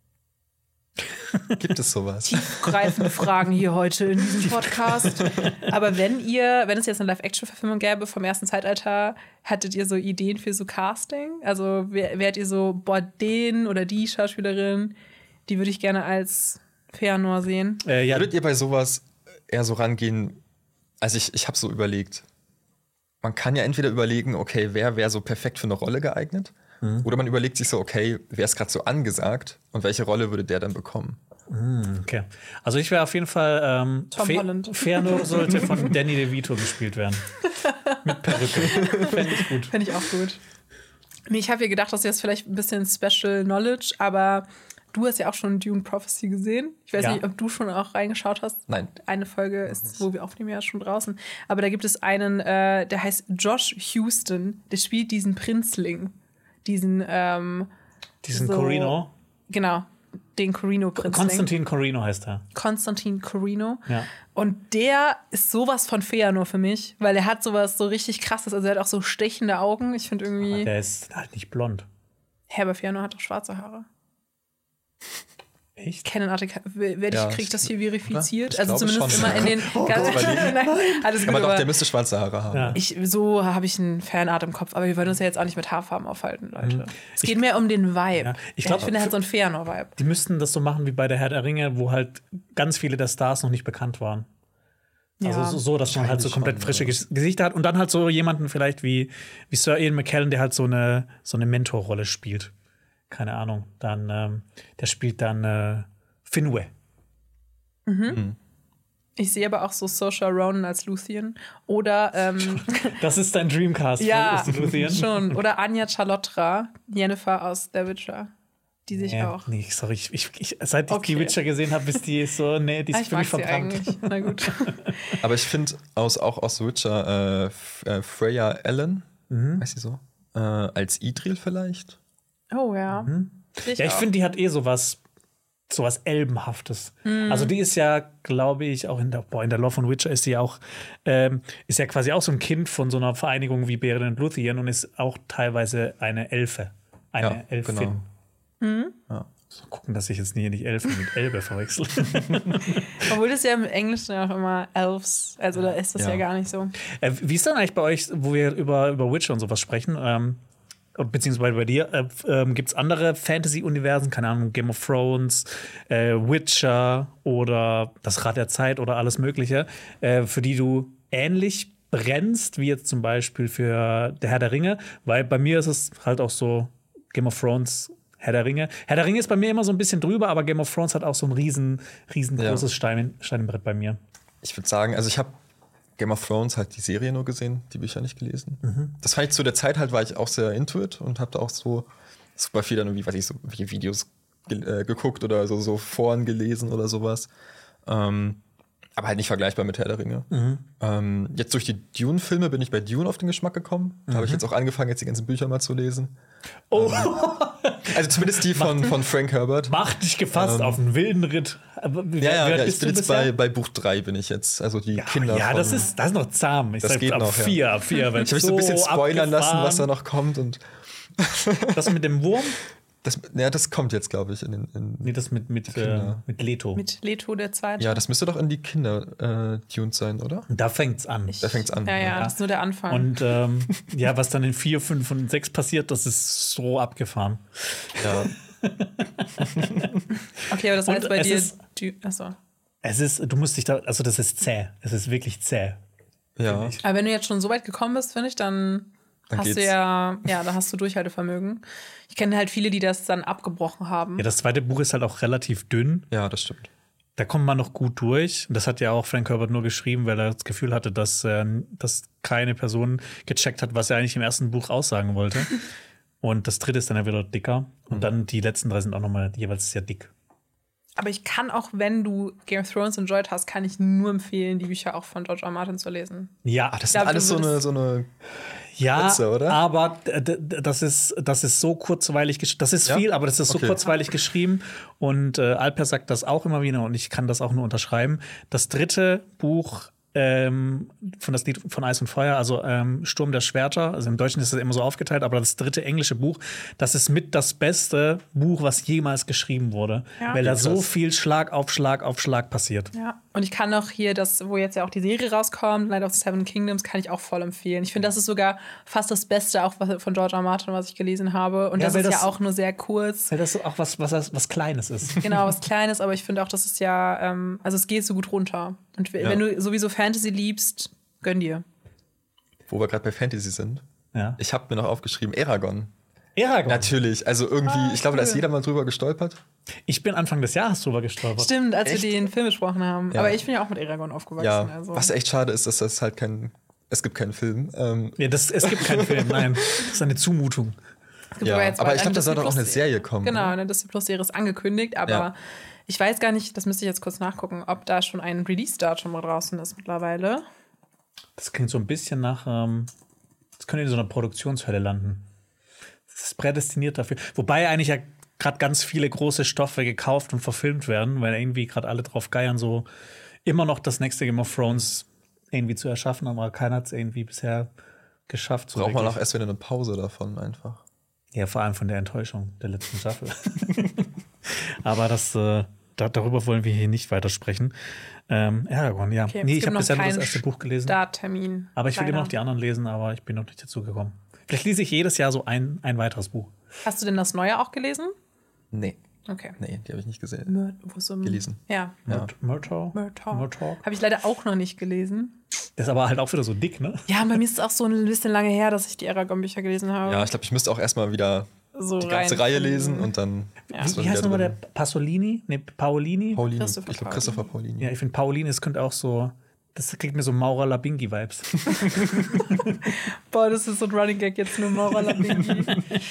Gibt es sowas? Tiefgreifende Fragen hier heute in diesem Podcast. Aber wenn es jetzt eine Live-Action-Verfilmung gäbe vom ersten Zeitalter, hattet ihr so Ideen für so Casting? Also wärt ihr so, den oder die Schauspielerin, die würde ich gerne als Fëanor sehen? Würdet ihr bei sowas eher so rangehen? Also ich habe so überlegt, man kann ja entweder überlegen, okay, wer wäre so perfekt für eine Rolle geeignet? Oder man überlegt sich so, okay, wer ist gerade so angesagt und welche Rolle würde der dann bekommen? Okay. Also ich wäre auf jeden Fall Tom Holland. Fëanor sollte von Danny DeVito gespielt werden. Mit Perücke. Fände ich gut. Fände ich auch gut. Nee, ich habe mir gedacht, das ist jetzt vielleicht ein bisschen Special Knowledge, aber du hast ja auch schon Dune Prophecy gesehen. Ich weiß nicht, ob du schon auch reingeschaut hast. Nein. Eine Folge ist, wo wir aufnehmen, ja schon draußen. Aber da gibt es einen, der heißt Josh Houston. Der spielt diesen Prinzling. Diesen Corino? Genau. den Corino-Prinzling. Konstantin Corino heißt er. Konstantin Corino. Ja. Und der ist sowas von Feanor für mich, weil er hat sowas so richtig krasses, also er hat auch so stechende Augen. Ich finde irgendwie. Aber der ist halt nicht blond. Aber Feanor hat doch schwarze Haare. Echt? Kennenartig, krieg ich das hier verifiziert? Ich Also glaube zumindest schon. immer in den. Nein, alles gut, Aber doch, der müsste schwarze Haare haben. Ja. so habe ich einen Fanart im Kopf, aber wir wollen uns ja jetzt auch nicht mit Haarfarben aufhalten, Leute. Es geht mehr um den Vibe. Ja, ich glaub, finde, er hat so einen Feanor-Vibe. Die müssten das so machen wie bei der Herr der Ringe, wo halt ganz viele der Stars noch nicht bekannt waren. Also so, dass man halt so komplett frische Gesichter hat und dann halt so jemanden vielleicht wie Sir Ian McKellen, der halt so eine Mentorrolle spielt. Keine Ahnung. Dann, der spielt dann Finwë. Ich sehe aber auch so Saoirse Ronan als Luthien. Oder Das ist dein Dreamcast. ja, für Luthien. schon. Oder Anya Chalotra, Yennefer aus The Witcher. Die sich Ja, auch. nee, sorry. Seit ich Okay. die Witcher gesehen habe, ist die so, nee, die ist Ich für mag mich sie verbrannt. eigentlich. Na gut. Aber ich finde auch aus The Witcher Freya Allen, heißt sie so, als Idril vielleicht. Oh ja. Ja, ich finde, die hat sowas Elbenhaftes. Also die ist ja, glaube ich, auch in der Lore von Witcher ist die auch, ist ja quasi auch so ein Kind von so einer Vereinigung wie Beren und Luthien und ist auch teilweise eine Elfe. Eine Elfin. Genau. Ja. So gucken, dass ich jetzt nicht Elfen mit Elbe verwechsel. Obwohl das ja im Englischen auch immer Elves, also da ist das ja gar nicht so. Wie ist dann eigentlich bei euch, wo wir über Witcher und sowas sprechen, beziehungsweise bei dir, gibt es andere Fantasy-Universen, keine Ahnung, Game of Thrones, Witcher oder das Rad der Zeit oder alles Mögliche, für die du ähnlich brennst, wie jetzt zum Beispiel für der Herr der Ringe? Weil bei mir ist es halt auch so, Game of Thrones, Herr der Ringe. Herr der Ringe ist bei mir immer so ein bisschen drüber, aber Game of Thrones hat auch so ein riesengroßes Steinbrett bei mir. Ich würde sagen, also ich habe Game of Thrones halt die Serie nur gesehen, die Bücher nicht gelesen. Das fand ich zu der Zeit halt, war ich auch sehr into it und habe da auch so super viel dann irgendwie, wie Videos geguckt oder so Foren gelesen oder sowas. Aber halt nicht vergleichbar mit Herr der Ringe. Jetzt durch die Dune-Filme bin ich bei Dune auf den Geschmack gekommen. Da habe ich jetzt auch angefangen, jetzt die ganzen Bücher mal zu lesen. Oh, Also zumindest die von Frank Herbert. macht dich gefasst auf einen wilden Ritt. Ja, ich bin jetzt bei Buch 3 bin ich jetzt. Also die Kinder Ja, von, das ist noch zahm. Ich Das sag geht ab noch, ja. 4, ab 4. Ich habe mich so ein bisschen spoilern lassen, was da noch kommt. Und Das mit dem Wurm? das kommt jetzt, glaube ich, Nee, das mit Leto. Mit Leto der Zweite. Ja, das müsste doch in die Kinder-Tuned sein, oder? Da fängt's an. Da fängt's an. Ja, das ist nur der Anfang. Und ja, was dann in 4, 5 und 6 passiert, das ist so abgefahren. Ja. Okay, aber das heißt Und bei es dir. Achso. Du musst dich also das ist zäh. Es ist wirklich zäh. Ja. Aber wenn du jetzt schon so weit gekommen bist, finde ich, dann hast geht's. du da hast du Durchhaltevermögen. Ich kenne halt viele, die das dann abgebrochen haben. Ja, das zweite Buch ist halt auch relativ dünn. Ja, das stimmt. Da kommt man noch gut durch. Und das hat ja auch Frank Herbert nur geschrieben, weil er das Gefühl hatte, dass keine Person gecheckt hat, was er eigentlich im ersten Buch aussagen wollte. Und das dritte ist dann ja wieder dicker. Und dann die letzten 3 sind auch nochmal jeweils sehr dick. Aber ich kann auch, wenn du Game of Thrones enjoyed hast, kann ich nur empfehlen, die Bücher auch von George R. R. Martin zu lesen. Ja, Das glaub, ist alles du so eine ja, Witze, oder? aber das ist so kurzweilig geschrieben. Das ist Ja? viel, aber das ist so Okay. kurzweilig geschrieben. Und Alper sagt das auch immer wieder und ich kann das auch nur unterschreiben. Das dritte Buch von das Lied von Eis und Feuer, also Sturm der Schwerter, also im Deutschen ist das immer so aufgeteilt, aber das dritte englische Buch, das ist mit das beste Buch, was jemals geschrieben wurde, Ja. weil da Krass. so viel Schlag auf Schlag auf Schlag passiert. Ja, und ich kann auch hier wo jetzt ja auch die Serie rauskommt, Night of the Seven Kingdoms, kann ich auch voll empfehlen. Ich finde, das ist sogar fast das Beste auch von George R. R. Martin, was ich gelesen habe. Und Ja, das weil ist das- ja auch nur sehr kurz. Weil das auch was Kleines ist. Genau, was Kleines, aber ich finde auch, das ist ja, also es geht so gut runter. Und wenn du sowieso Fantasy liebst, gönn dir. Wo wir gerade bei Fantasy sind. Ja. Ich habe mir noch aufgeschrieben, Eragon. Eragon. Natürlich. Also irgendwie, ich glaube, da ist cool. jeder mal drüber gestolpert. Ich bin Anfang des Jahres drüber gestolpert. Stimmt, als Echt? wir den Film besprochen haben. Ja. Aber ich bin ja auch mit Eragon aufgewachsen. Ja. Also. Was echt schade ist, dass das halt es gibt keinen Film. Ja, es gibt keinen Film, nein. Das ist eine Zumutung. Es gibt Ja, jetzt aber bald ich eine glaube, da soll Disney doch auch eine Plus Serie kommen. Genau, oder? eine Disney Plus-Serie ist angekündigt, aber Ja. ich weiß gar nicht, das müsste ich jetzt kurz nachgucken, ob da schon ein Release-Datum draußen ist mittlerweile. Das klingt so ein bisschen nach, das könnte in so einer Produktionshölle landen. Das ist prädestiniert dafür. Wobei eigentlich ja gerade ganz viele große Stoffe gekauft und verfilmt werden, weil irgendwie gerade alle drauf geiern, so immer noch das nächste Game of Thrones irgendwie zu erschaffen, aber keiner hat es irgendwie bisher geschafft. So Braucht man wirklich. auch erst wieder eine Pause davon einfach. Ja, vor allem von der Enttäuschung der letzten Staffel. Aber darüber wollen wir hier nicht weitersprechen. Eragon, ja. Okay, nee, es ich gibt habe noch bisher nur das keinen erste Buch gelesen. Starttermin. Aber ich will leider. immer noch die anderen lesen, aber ich bin noch nicht dazu gekommen. Vielleicht lese ich jedes Jahr so ein weiteres Buch. Hast du denn das Neue auch gelesen? Nee, Okay. die habe ich nicht gesehen. Gelesen. Ja. Ja. Murtaugh? Murtaugh. Habe ich leider auch noch nicht gelesen. Der ist aber halt auch wieder so dick, ne? Ja, bei mir ist es auch so ein bisschen lange her, dass ich die Eragon-Bücher gelesen habe. Ja, ich glaube, ich müsste auch erstmal wieder so die ganze Reihe lesen und dann. Ja. ist man Wie heißt wieder nochmal der drin. Pasolini? Ne, Paolini? Paulini. Christopher Ich glaube, Christopher Paulini. Ja, ich finde Paolini, das könnte auch so. Das kriegt mir so Maura Labingi-Vibes. Boah, das ist so ein Running Gag jetzt nur Maura Labingi.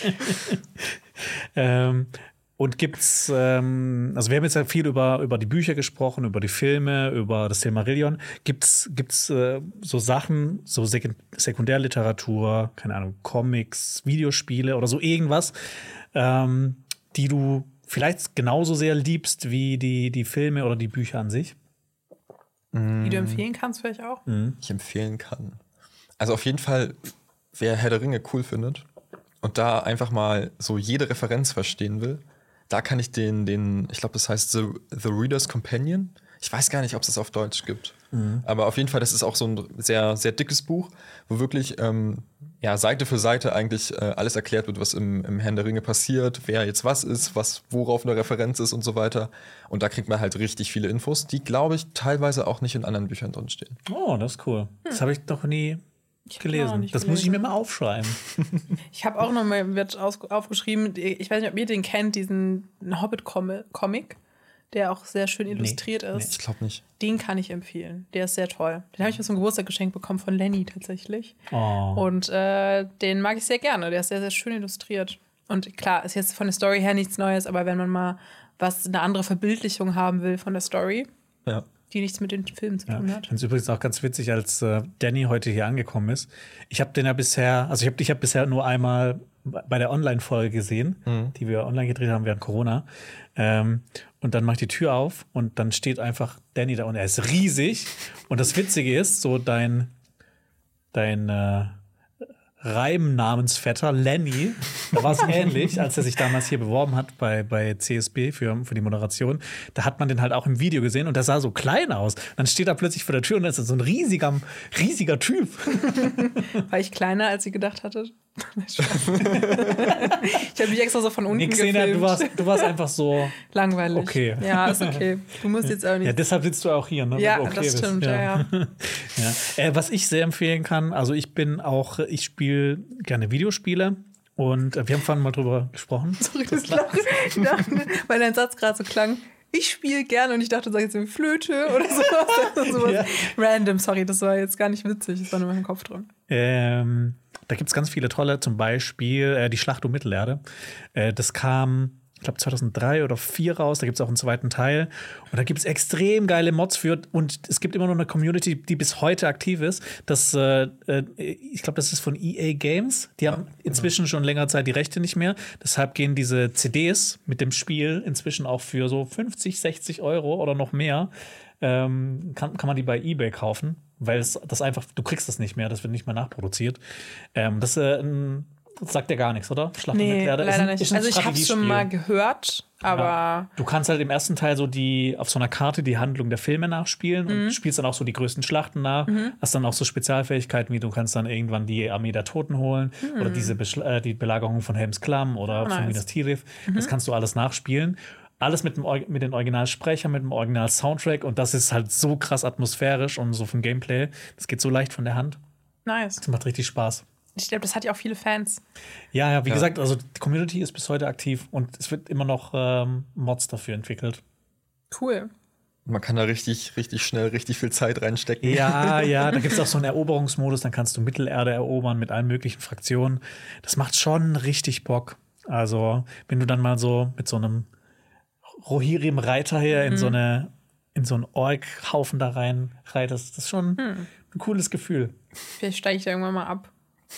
Und gibt's, also wir haben jetzt ja viel über die Bücher gesprochen, über die Filme, über das Silmarillion. Gibt's so Sachen, so Sekundärliteratur, keine Ahnung, Comics, Videospiele oder so irgendwas, die du vielleicht genauso sehr liebst wie die Filme oder die Bücher an sich? Die du empfehlen kannst, vielleicht auch. Ich empfehlen kann. Also auf jeden Fall, wer Herr der Ringe cool findet und da einfach mal so jede Referenz verstehen will, da kann ich ich glaube, das heißt The Reader's Companion. Ich weiß gar nicht, ob es das auf Deutsch gibt. Aber auf jeden Fall, das ist auch so ein sehr, sehr dickes Buch, wo wirklich Seite für Seite eigentlich alles erklärt wird, was im Herrn der Ringe passiert, wer jetzt was ist, worauf eine Referenz ist und so weiter. Und da kriegt man halt richtig viele Infos, die, glaube ich, teilweise auch nicht in anderen Büchern drin stehen. Oh, das ist cool. Das habe ich noch nie auch gelesen. nicht Das muss ich gelesen. mir mal aufschreiben. Ich habe auch noch mal aufgeschrieben, ich weiß nicht, ob ihr den kennt, diesen Hobbit-Comic, der auch sehr schön illustriert ist. Ich glaube nicht. Den kann ich empfehlen. Der ist sehr toll. Den habe ich mir zum Geburtstag geschenkt bekommen von Lenny tatsächlich. Oh. Und den mag ich sehr gerne. Der ist sehr, sehr schön illustriert. Und klar, ist jetzt von der Story her nichts Neues, aber wenn man mal eine andere Verbildlichung haben will von der Story, Ja. die nichts mit den Filmen zu tun hat. Ich finde es übrigens auch ganz witzig, als Danny heute hier angekommen ist. Ich habe den ja bisher, also ich habe bisher nur einmal bei der Online-Folge gesehen, die wir online gedreht haben während Corona. Und dann mache ich die Tür auf und dann steht einfach Danny da und er ist riesig. Und das Witzige ist, so dein Reimnamensvetter Lenny, da war es ähnlich, als er sich damals hier beworben hat bei CSB für die Moderation. Da hat man den halt auch im Video gesehen und der sah so klein aus. Dann steht er plötzlich vor der Tür und ist so ein riesiger Typ. War ich kleiner, als ihr gedacht hattet? Ich habe mich extra so von unten Nix, gefilmt. du warst einfach so. Langweilig. Okay. Ja, ist okay. Du musst jetzt auch nicht. Ja, deshalb sitzt du auch hier, ne? Ja, wenn du okay das bist. stimmt, ja. Ja. Was ich sehr empfehlen kann, also ich spiele gerne Videospiele und wir haben vorhin mal drüber gesprochen. Sorry, das Lachen. Ich dachte, weil dein Satz gerade so klang, ich spiele gerne und ich dachte, du sagst jetzt irgendwie Flöte oder sowas. Ja. Random, sorry, das war jetzt gar nicht witzig, das war nur in meinem Kopf drin. Da gibt es ganz viele tolle, zum Beispiel die Schlacht um Mittelerde. Das kam, ich glaube, 2003 oder 2004 raus. Da gibt es auch einen zweiten Teil. Und da gibt es extrem geile Mods für. Und es gibt immer noch eine Community, die bis heute aktiv ist. Ich glaube, das ist von EA Games. Die haben inzwischen schon längere Zeit die Rechte nicht mehr. Deshalb gehen diese CDs mit dem Spiel inzwischen auch für so 50, 60 Euro oder noch mehr. Kann man die bei eBay kaufen, weil das einfach, du kriegst das nicht mehr, das wird nicht mehr nachproduziert. Das sagt ja gar nichts, oder? Schlacht um Mittelerde leider nicht. Ist ein Also ich habe es schon mal gehört, aber ja. Du kannst halt im ersten Teil so auf so einer Karte die Handlung der Filme nachspielen und spielst dann auch so die größten Schlachten nach. Hast dann auch so Spezialfähigkeiten, wie du kannst dann irgendwann die Armee der Toten holen oder die Belagerung von Helms Klamm oder von Minas Tirith. Das kannst du alles nachspielen. Alles mit den Originalsprechern, mit dem Original-Soundtrack und das ist halt so krass atmosphärisch und so vom Gameplay. Das geht so leicht von der Hand. nice. Das macht richtig Spaß. Ich glaube, das hat ja auch viele Fans. Ja, wie gesagt, also die Community ist bis heute aktiv und es wird immer noch Mods dafür entwickelt. Cool. Man kann da richtig, richtig schnell richtig viel Zeit reinstecken. Ja, da gibt es auch so einen Eroberungsmodus, dann kannst du Mittelerde erobern mit allen möglichen Fraktionen. Das macht schon richtig Bock. Also, wenn du dann mal so mit so einem Rohirrim-Reiter hier in so einen Ork-Haufen da rein reitest, das ist schon ein cooles Gefühl. Vielleicht steige ich da irgendwann mal ab.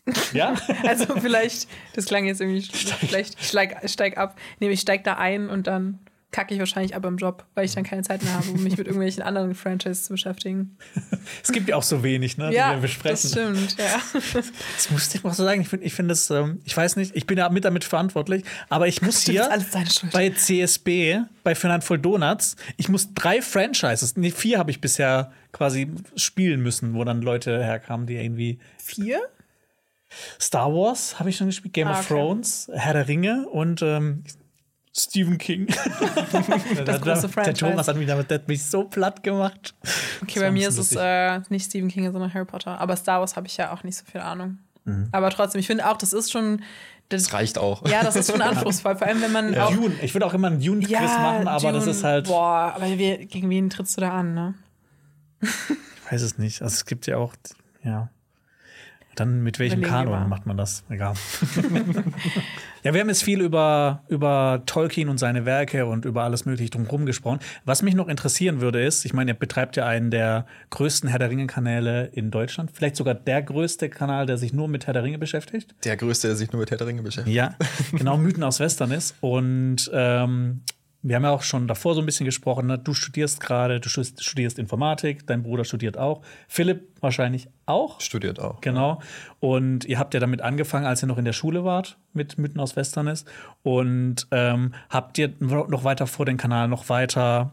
Ja? Also vielleicht, das klang jetzt irgendwie, vielleicht ich steig ab. Nee, ich steig da ein und dann kacke ich wahrscheinlich ab im Job, weil ich dann keine Zeit mehr habe, um mich mit irgendwelchen anderen Franchises zu beschäftigen. Es gibt ja auch so wenig, ne, die wir besprechen. Das stimmt, ja. Das musste ich mal so sagen. Ich finde das, ich weiß nicht, ich bin ja mit damit verantwortlich, aber ich muss hier alles deine Schuld. bei CSB, bei Fernand Voll Donuts, ich muss 3 Franchises, 4 habe ich bisher quasi spielen müssen, wo dann Leute herkamen, die irgendwie 4? Star Wars habe ich schon gespielt, Game of Thrones, Herr der Ringe und Stephen King. Das große Franchise. Der Thomas der hat mich so platt gemacht. Okay, bei mir ist es nicht Stephen King, sondern Harry Potter. Aber Star Wars habe ich ja auch nicht so viel Ahnung. Aber trotzdem, ich finde auch, das ist schon. Das reicht auch. Ja, das ist schon anspruchsvoll. Vor allem, wenn man. Auch Dune. Ich würde auch immer einen Dune-Quiz machen, aber Dune, das ist halt. Boah, aber gegen wen trittst du da an, ne? Ich weiß es nicht. Also es gibt ja auch. Ja. Dann mit welchem Kanon macht man das? Egal. Ja, wir haben jetzt viel über Tolkien und seine Werke und über alles Mögliche drumherum gesprochen. Was mich noch interessieren würde, ist, ich meine, ihr betreibt ja einen der größten Herr der Ringe-Kanäle in Deutschland. Vielleicht sogar der größte Kanal, der sich nur mit Herr der Ringe beschäftigt. Der größte, der sich nur mit Herr der Ringe beschäftigt. Ja, genau, Mythen aus Westerness. Und wir haben ja auch schon davor so ein bisschen gesprochen, ne? Du studierst gerade, du studierst Informatik, dein Bruder studiert auch. Philipp wahrscheinlich auch. Studiert auch. Genau. Und ihr habt ja damit angefangen, als ihr noch in der Schule wart, mit Mythen aus Westerness. Und habt ihr noch weiter vor, den Kanal noch weiter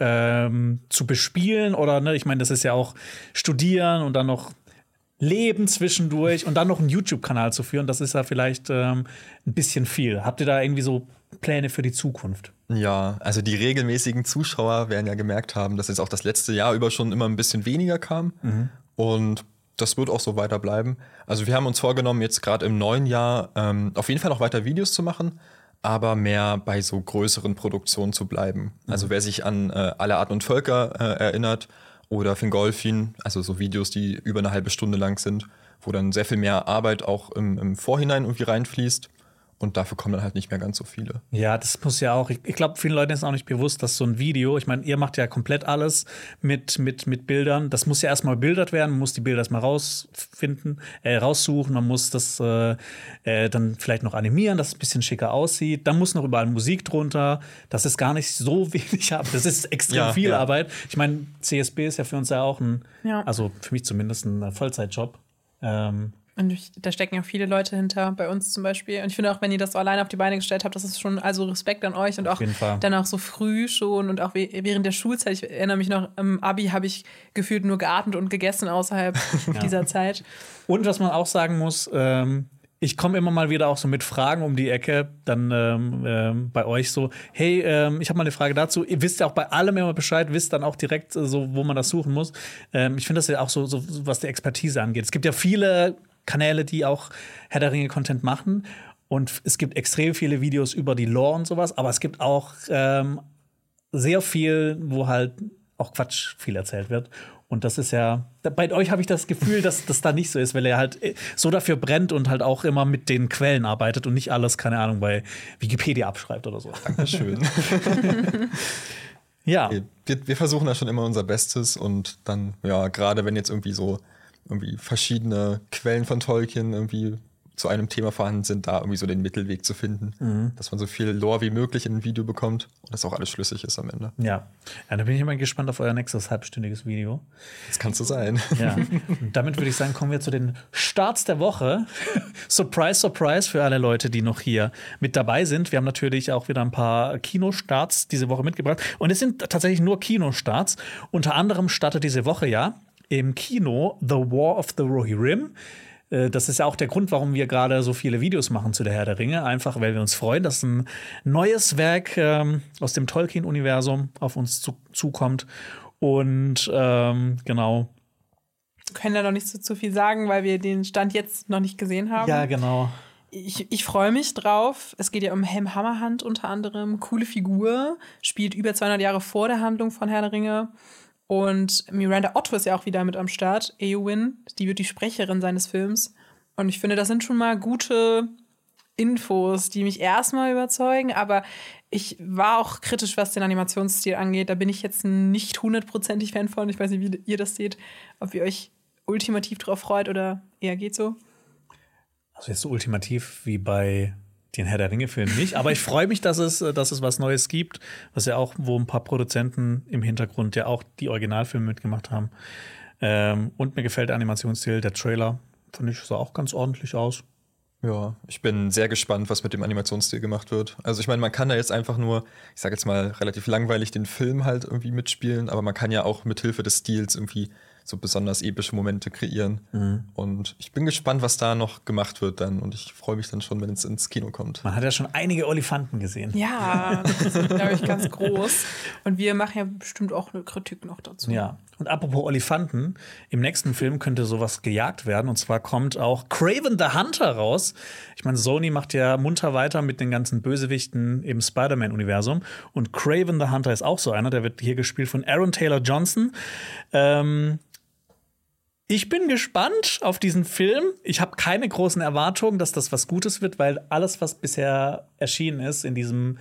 zu bespielen? Oder, ne, ich meine, das ist ja auch Studieren und dann noch Leben zwischendurch und dann noch einen YouTube-Kanal zu führen. Das ist ja vielleicht ein bisschen viel. Habt ihr da irgendwie so Pläne für die Zukunft? Ja, also die regelmäßigen Zuschauer werden ja gemerkt haben, dass jetzt auch das letzte Jahr über schon immer ein bisschen weniger kam. Und das wird auch so weiter bleiben. Also wir haben uns vorgenommen, jetzt gerade im neuen Jahr auf jeden Fall noch weiter Videos zu machen, aber mehr bei so größeren Produktionen zu bleiben. Also wer sich an Alle Arten und Völker erinnert oder Fingolfin, also so Videos, die über eine halbe Stunde lang sind, wo dann sehr viel mehr Arbeit auch im Vorhinein irgendwie reinfließt. Und dafür kommen dann halt nicht mehr ganz so viele. Ja, das muss ja auch, ich glaube, vielen Leuten ist auch nicht bewusst, dass so ein Video, ich meine, ihr macht ja komplett alles mit Bildern. Das muss ja erstmal bebildert werden, man muss die Bilder erstmal raussuchen, man muss das dann vielleicht noch animieren, dass es ein bisschen schicker aussieht. Dann muss noch überall Musik drunter. Das ist gar nicht so wenig Arbeit. Das ist extrem viel Arbeit. Ich meine, CSB ist ja für uns ja auch also für mich zumindest ein Vollzeitjob. Und da stecken ja viele Leute hinter, bei uns zum Beispiel. Und ich finde auch, wenn ihr das so alleine auf die Beine gestellt habt, das ist schon, also Respekt an euch. Und auch dann auch so früh schon und auch während der Schulzeit. Ich erinnere mich noch, im Abi habe ich gefühlt nur geatmet und gegessen außerhalb dieser Zeit. Und was man auch sagen muss, ich komme immer mal wieder auch so mit Fragen um die Ecke, dann bei euch so, hey, ich habe mal eine Frage dazu. Ihr wisst ja auch bei allem immer Bescheid, wisst dann auch direkt so, wo man das suchen muss. Ich finde das ja auch so, was die Expertise angeht. Es gibt ja viele Kanäle, die auch Herr der Ringe-Content machen. Und es gibt extrem viele Videos über die Lore und sowas, aber es gibt auch sehr viel, wo halt auch Quatsch viel erzählt wird. Und das ist ja, bei euch habe ich das Gefühl, dass das da nicht so ist, weil ihr halt so dafür brennt und halt auch immer mit den Quellen arbeitet und nicht alles, keine Ahnung, bei Wikipedia abschreibt oder so. Dankeschön. Ja. Wir versuchen da schon immer unser Bestes und dann, ja, gerade wenn jetzt irgendwie verschiedene Quellen von Tolkien irgendwie zu einem Thema vorhanden sind, da irgendwie so den Mittelweg zu finden, dass man so viel Lore wie möglich in ein Video bekommt und dass auch alles schlüssig ist am Ende. Ja, da bin ich immer gespannt auf euer nächstes halbstündiges Video. Das kann so sein. Ja. Und damit würde ich sagen, kommen wir zu den Starts der Woche. Surprise, surprise für alle Leute, die noch hier mit dabei sind. Wir haben natürlich auch wieder ein paar Kinostarts diese Woche mitgebracht. Und es sind tatsächlich nur Kinostarts. Unter anderem startet diese Woche im Kino The War of the Rohirrim. Das ist ja auch der Grund, warum wir gerade so viele Videos machen zu der Herr der Ringe. Einfach, weil wir uns freuen, dass ein neues Werk aus dem Tolkien-Universum auf uns zukommt. Und genau. Wir können da noch nicht zu viel sagen, weil wir den Stand jetzt noch nicht gesehen haben. Ja, genau. Ich freue mich drauf. Es geht ja um Helm Hammerhand unter anderem. Coole Figur. Spielt über 200 Jahre vor der Handlung von Herr der Ringe. Und Miranda Otto ist ja auch wieder mit am Start. Eowyn, die wird die Sprecherin seines Films. Und ich finde, das sind schon mal gute Infos, die mich erstmal überzeugen. Aber ich war auch kritisch, was den Animationsstil angeht. Da bin ich jetzt nicht 100%ig Fan von. Ich weiß nicht, wie ihr das seht. Ob ihr euch ultimativ drauf freut oder eher geht so. Also jetzt so ultimativ wie bei den Herr der Ringe-Filmen nicht. Aber ich freue mich, dass es was Neues gibt, was ja auch, wo ein paar Produzenten im Hintergrund ja auch die Originalfilme mitgemacht haben. Und mir gefällt der Animationsstil, der Trailer, fand ich, sah auch ganz ordentlich aus. Ja, ich bin sehr gespannt, was mit dem Animationsstil gemacht wird. Also ich meine, man kann da jetzt einfach nur, ich sage jetzt mal relativ langweilig, den Film halt irgendwie mitspielen, aber man kann ja auch mit Hilfe des Stils irgendwie so besonders epische Momente kreieren. Und ich bin gespannt, was da noch gemacht wird dann. Und ich freue mich dann schon, wenn es ins Kino kommt. Man hat ja schon einige Olifanten gesehen. Ja, das ist, glaube ich, ganz groß. Und wir machen ja bestimmt auch eine Kritik noch dazu. Ja. Und apropos Olifanten, im nächsten Film könnte sowas gejagt werden. Und zwar kommt auch Kraven the Hunter raus. Ich meine, Sony macht ja munter weiter mit den ganzen Bösewichten im Spider-Man-Universum. Und Kraven the Hunter ist auch so einer. Der wird hier gespielt von Aaron Taylor Johnson. Ich bin gespannt auf diesen Film. Ich habe keine großen Erwartungen, dass das was Gutes wird, weil alles, was bisher erschienen ist in diesem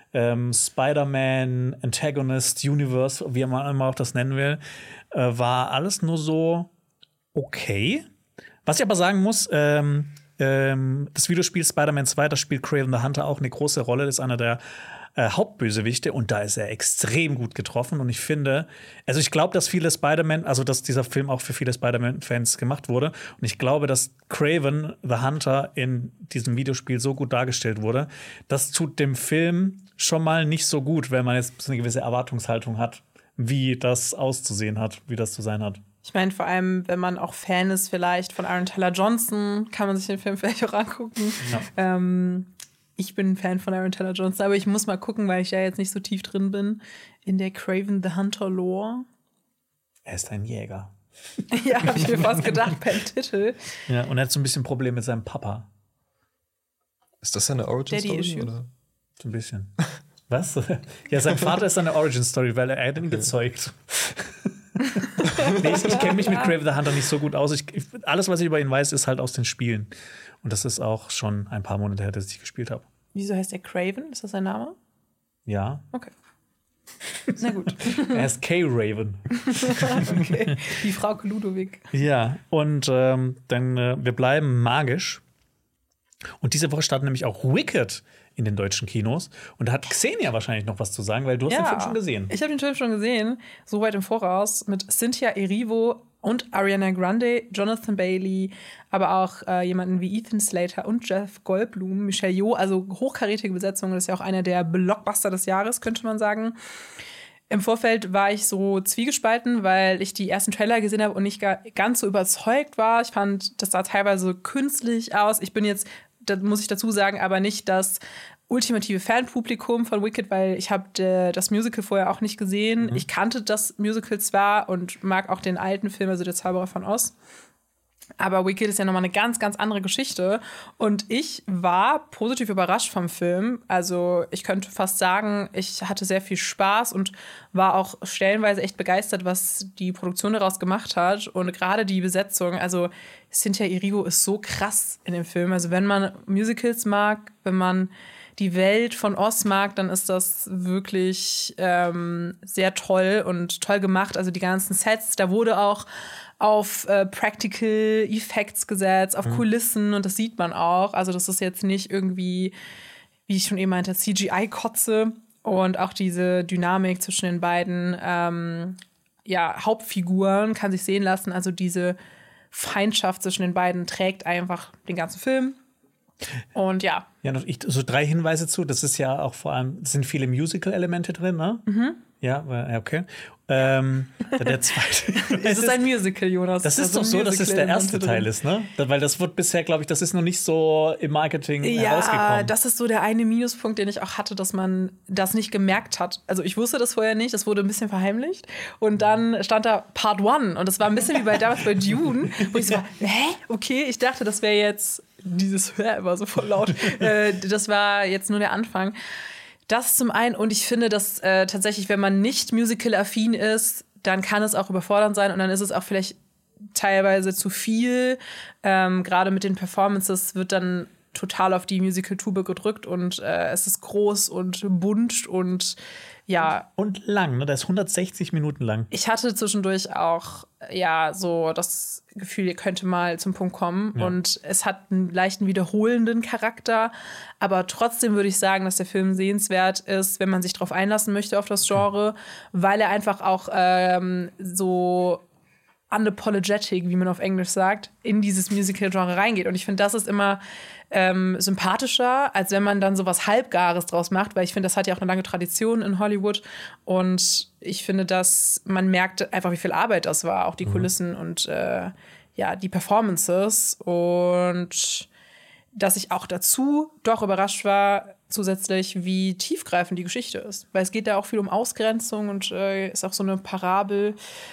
Spider-Man Antagonist Universe, wie man immer auch das nennen will, war alles nur so okay. Was ich aber sagen muss, das Videospiel Spider-Man 2, das spielt Kraven the Hunter auch eine große Rolle. Das ist einer der Hauptbösewichte und da ist er extrem gut getroffen und ich finde, also ich glaube, dass viele Spider-Man, also dass dieser Film auch für viele Spider-Man-Fans gemacht wurde und ich glaube, dass Kraven the Hunter in diesem Videospiel so gut dargestellt wurde, das tut dem Film schon mal nicht so gut, wenn man jetzt so eine gewisse Erwartungshaltung hat, wie das auszusehen hat, wie das zu sein hat. Ich meine, vor allem, wenn man auch Fan ist vielleicht von Aaron Taylor Johnson, kann man sich den Film vielleicht auch angucken. Ja. Ich bin ein Fan von Aaron Taylor Johnson, aber ich muss mal gucken, weil ich ja jetzt nicht so tief drin bin in der Kraven the Hunter Lore. Er ist ein Jäger. Ja, habe ich mir fast gedacht, per Titel. Ja, und er hat so ein bisschen Probleme mit seinem Papa. Ist das seine Origin-Story? So ein bisschen. Was? Ja, sein Vater ist seine Origin-Story, weil er hat ihn gezeugt. Nee, ich kenne mich mit Kraven the Hunter nicht so gut aus. Alles, was ich über ihn weiß, ist halt aus den Spielen. Und das ist auch schon ein paar Monate her, dass ich gespielt habe. Wieso heißt er Kraven? Ist das sein Name? Ja. Okay. Na gut. Er ist K-Raven. Okay. Die Frau Ludwig. Ja, und dann wir bleiben magisch. Und diese Woche startet nämlich auch Wicked in den deutschen Kinos. Und da hat Xenia wahrscheinlich noch was zu sagen, weil du hast den Film schon gesehen. Ich habe den Film schon gesehen, so weit im Voraus, mit Cynthia Erivo und Ariana Grande, Jonathan Bailey, aber auch jemanden wie Ethan Slater und Jeff Goldblum, Michelle Yeoh, also hochkarätige Besetzung. Das ist ja auch einer der Blockbuster des Jahres, könnte man sagen. Im Vorfeld war ich so zwiegespalten, weil ich die ersten Trailer gesehen habe und nicht ganz so überzeugt war. Ich fand, das sah teilweise künstlich aus. Ich bin jetzt, das muss ich dazu sagen, aber nicht das ultimative Fanpublikum von Wicked, weil ich habe das Musical vorher auch nicht gesehen. Ich kannte das Musical zwar und mag auch den alten Film, also Der Zauberer von Oz. Aber Wicked ist ja nochmal eine ganz, ganz andere Geschichte. Und ich war positiv überrascht vom Film. Also ich könnte fast sagen, ich hatte sehr viel Spaß und war auch stellenweise echt begeistert, was die Produktion daraus gemacht hat. Und gerade die Besetzung, also Cynthia Erivo ist so krass in dem Film. Also wenn man Musicals mag, wenn man die Welt von Oz mag, dann ist das wirklich sehr toll und toll gemacht. Also die ganzen Sets, da wurde auch auf Practical Effects gesetzt, auf Kulissen und das sieht man auch. Also das ist jetzt nicht irgendwie, wie ich schon eben meinte, CGI-Kotze und auch diese Dynamik zwischen den beiden Hauptfiguren kann sich sehen lassen. Also diese Feindschaft zwischen den beiden trägt einfach den ganzen Film. Und ja. Ja, noch so 3 Hinweise zu. Das ist ja auch vor allem, es sind viele Musical-Elemente drin, ne? Ja, okay. Der zweite. Es ist ein Musical, Jonas. Das ist doch so, dass es der erste Teil ist, ne? Weil das wird bisher, glaube ich, das ist noch nicht so im Marketing herausgekommen. Ja, das ist so der eine Minuspunkt, den ich auch hatte, dass man das nicht gemerkt hat. Also ich wusste das vorher nicht, das wurde ein bisschen verheimlicht. Und dann stand da Part 1 und das war ein bisschen wie damals bei Dune, wo ich so war, okay, ich dachte, das wäre jetzt dieses Hör immer so voll laut. Das war jetzt nur der Anfang. Das zum einen. Und ich finde, dass tatsächlich, wenn man nicht musical-affin ist, dann kann es auch überfordernd sein. Und dann ist es auch vielleicht teilweise zu viel. Gerade mit den Performances wird dann total auf die Musical-Tube gedrückt und es ist groß und bunt und ja. Und lang, ne? Das ist 160 Minuten lang. Ich hatte zwischendurch auch so das Gefühl, ihr könnte mal zum Punkt kommen. Ja. Und es hat einen leichten wiederholenden Charakter. Aber trotzdem würde ich sagen, dass der Film sehenswert ist, wenn man sich darauf einlassen möchte, auf das Genre, weil er einfach auch so unapologetic, wie man auf Englisch sagt, in dieses Musical-Genre reingeht. Und ich finde, das ist immer sympathischer, als wenn man dann so was Halbgares draus macht, weil ich finde, das hat ja auch eine lange Tradition in Hollywood. Und ich finde, dass man merkt einfach, wie viel Arbeit das war, auch die Kulissen und die Performances. Und dass ich auch dazu doch überrascht war, zusätzlich, wie tiefgreifend die Geschichte ist. Weil es geht da auch viel um Ausgrenzung und ist auch so eine Parabel,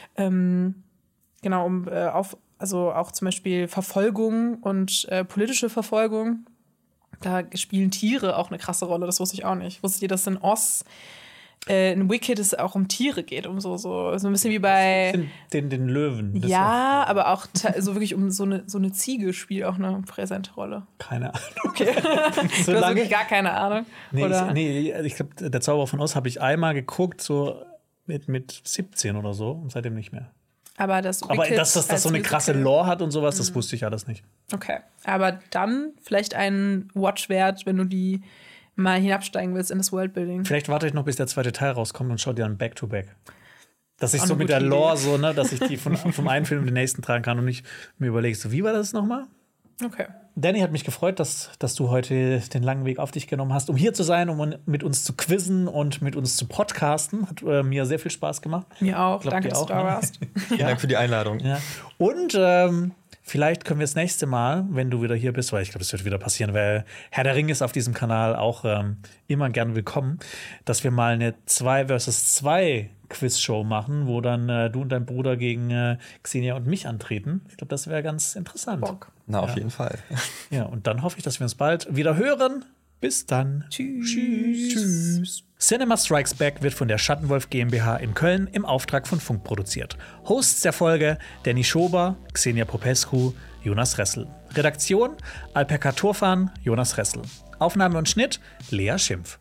also auch zum Beispiel Verfolgung und politische Verfolgung. Da spielen Tiere auch eine krasse Rolle, das wusste ich auch nicht. Wusstet ihr, dass in Oz, in Wicked es auch um Tiere geht, um so ein bisschen wie bei den Löwen. Ja, aber auch so wirklich um so eine Ziege spielt auch eine präsente Rolle. Keine Ahnung. Okay. So du hast lange? wirklich gar keine Ahnung. Ich glaube, der Zauberer von Oz habe ich einmal geguckt, so mit 17 oder so, und seitdem nicht mehr. Aber dass das so eine krasse Lore hat und sowas, das wusste ich alles nicht. Okay, aber dann vielleicht ein Watch wert, wenn du die mal hinabsteigen willst in das Worldbuilding. Vielleicht warte ich noch, bis der zweite Teil rauskommt und schau dir dann Back-to-Back. Dass ich so mit der Lore so, ne, dass ich die vom einen Film in den nächsten tragen kann und nicht mir überlegst, so, wie war das nochmal? Okay. Danny, hat mich gefreut, dass du heute den langen Weg auf dich genommen hast, um hier zu sein, um mit uns zu quizzen und mit uns zu podcasten. Hat mir sehr viel Spaß gemacht. Mir auch. Danke, dass du da warst. Vielen Dank für die Einladung. Ja. Und vielleicht können wir das nächste Mal, wenn du wieder hier bist, weil ich glaube, das wird wieder passieren, weil Herr der Ringe ist auf diesem Kanal auch immer gern willkommen, dass wir mal eine 2 vs. 2 Quizshow machen, wo dann du und dein Bruder gegen Xenia und mich antreten. Ich glaube, das wäre ganz interessant. Bock. Na, auf jeden Fall. Ja, und dann hoffe ich, dass wir uns bald wieder hören. Bis dann. Tschüss. Cinema Strikes Back wird von der Schattenwolf GmbH in Köln im Auftrag von Funk produziert. Hosts der Folge: Danny Schober, Xenia Popescu, Jonas Ressel. Redaktion: Alperka Turfan, Jonas Ressel. Aufnahme und Schnitt: Lea Schimpf.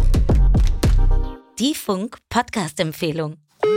Die Funk-Podcast-Empfehlung.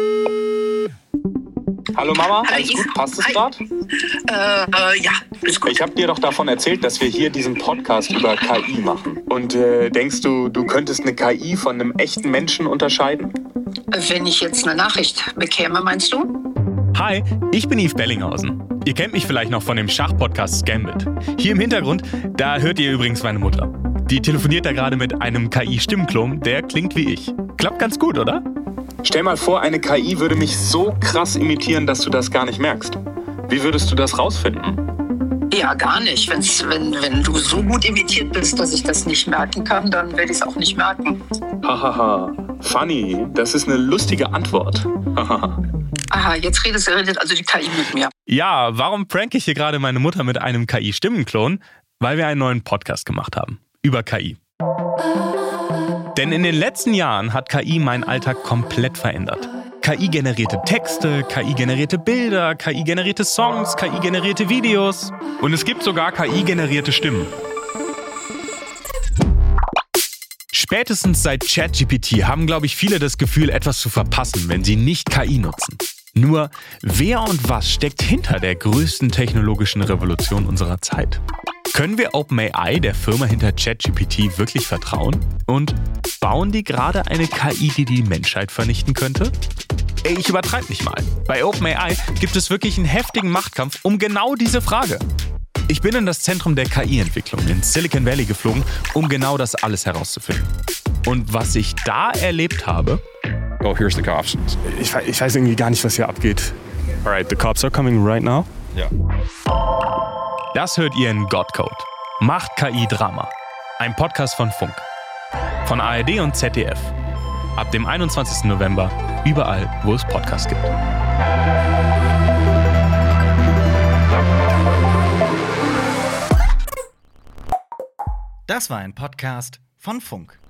Hallo Mama, alles gut? Passt es gerade? Ja, ist gut. Ich habe dir doch davon erzählt, dass wir hier diesen Podcast über KI machen. Und denkst du, du könntest eine KI von einem echten Menschen unterscheiden? Wenn ich jetzt eine Nachricht bekäme, meinst du? Hi, ich bin Yves Bellinghausen. Ihr kennt mich vielleicht noch von dem Schachpodcast Gambit. Hier im Hintergrund, da hört ihr übrigens meine Mutter. Die telefoniert da gerade mit einem KI-Stimmklon, der klingt wie ich. Klappt ganz gut, oder? Stell mal vor, eine KI würde mich so krass imitieren, dass du das gar nicht merkst. Wie würdest du das rausfinden? Ja, gar nicht. Wenn du so gut imitiert bist, dass ich das nicht merken kann, dann werde ich es auch nicht merken. Hahaha, funny. Das ist eine lustige Antwort. Aha, jetzt redet also die KI mit mir. Ja, warum prank ich hier gerade meine Mutter mit einem KI-Stimmenklon? Weil wir einen neuen Podcast gemacht haben. Über KI. Denn in den letzten Jahren hat KI meinen Alltag komplett verändert. KI-generierte Texte, KI-generierte Bilder, KI-generierte Songs, KI-generierte Videos. Und es gibt sogar KI-generierte Stimmen. Spätestens seit ChatGPT haben, glaube ich, viele das Gefühl, etwas zu verpassen, wenn sie nicht KI nutzen. Nur, wer und was steckt hinter der größten technologischen Revolution unserer Zeit? Können wir OpenAI, der Firma hinter ChatGPT, wirklich vertrauen? Und bauen die gerade eine KI, die die Menschheit vernichten könnte? Ey, ich übertreibe nicht mal. Bei OpenAI gibt es wirklich einen heftigen Machtkampf um genau diese Frage. Ich bin in das Zentrum der KI-Entwicklung in Silicon Valley geflogen, um genau das alles herauszufinden. Und was ich da erlebt habe... Oh, here's the cops. Ich weiß irgendwie gar nicht, was hier abgeht. Alright, the cops are coming right now. Ja. Das hört ihr in Godcode. Macht KI Drama. Ein Podcast von Funk. Von ARD und ZDF. Ab dem 21. November überall, wo es Podcasts gibt. Das war ein Podcast von Funk.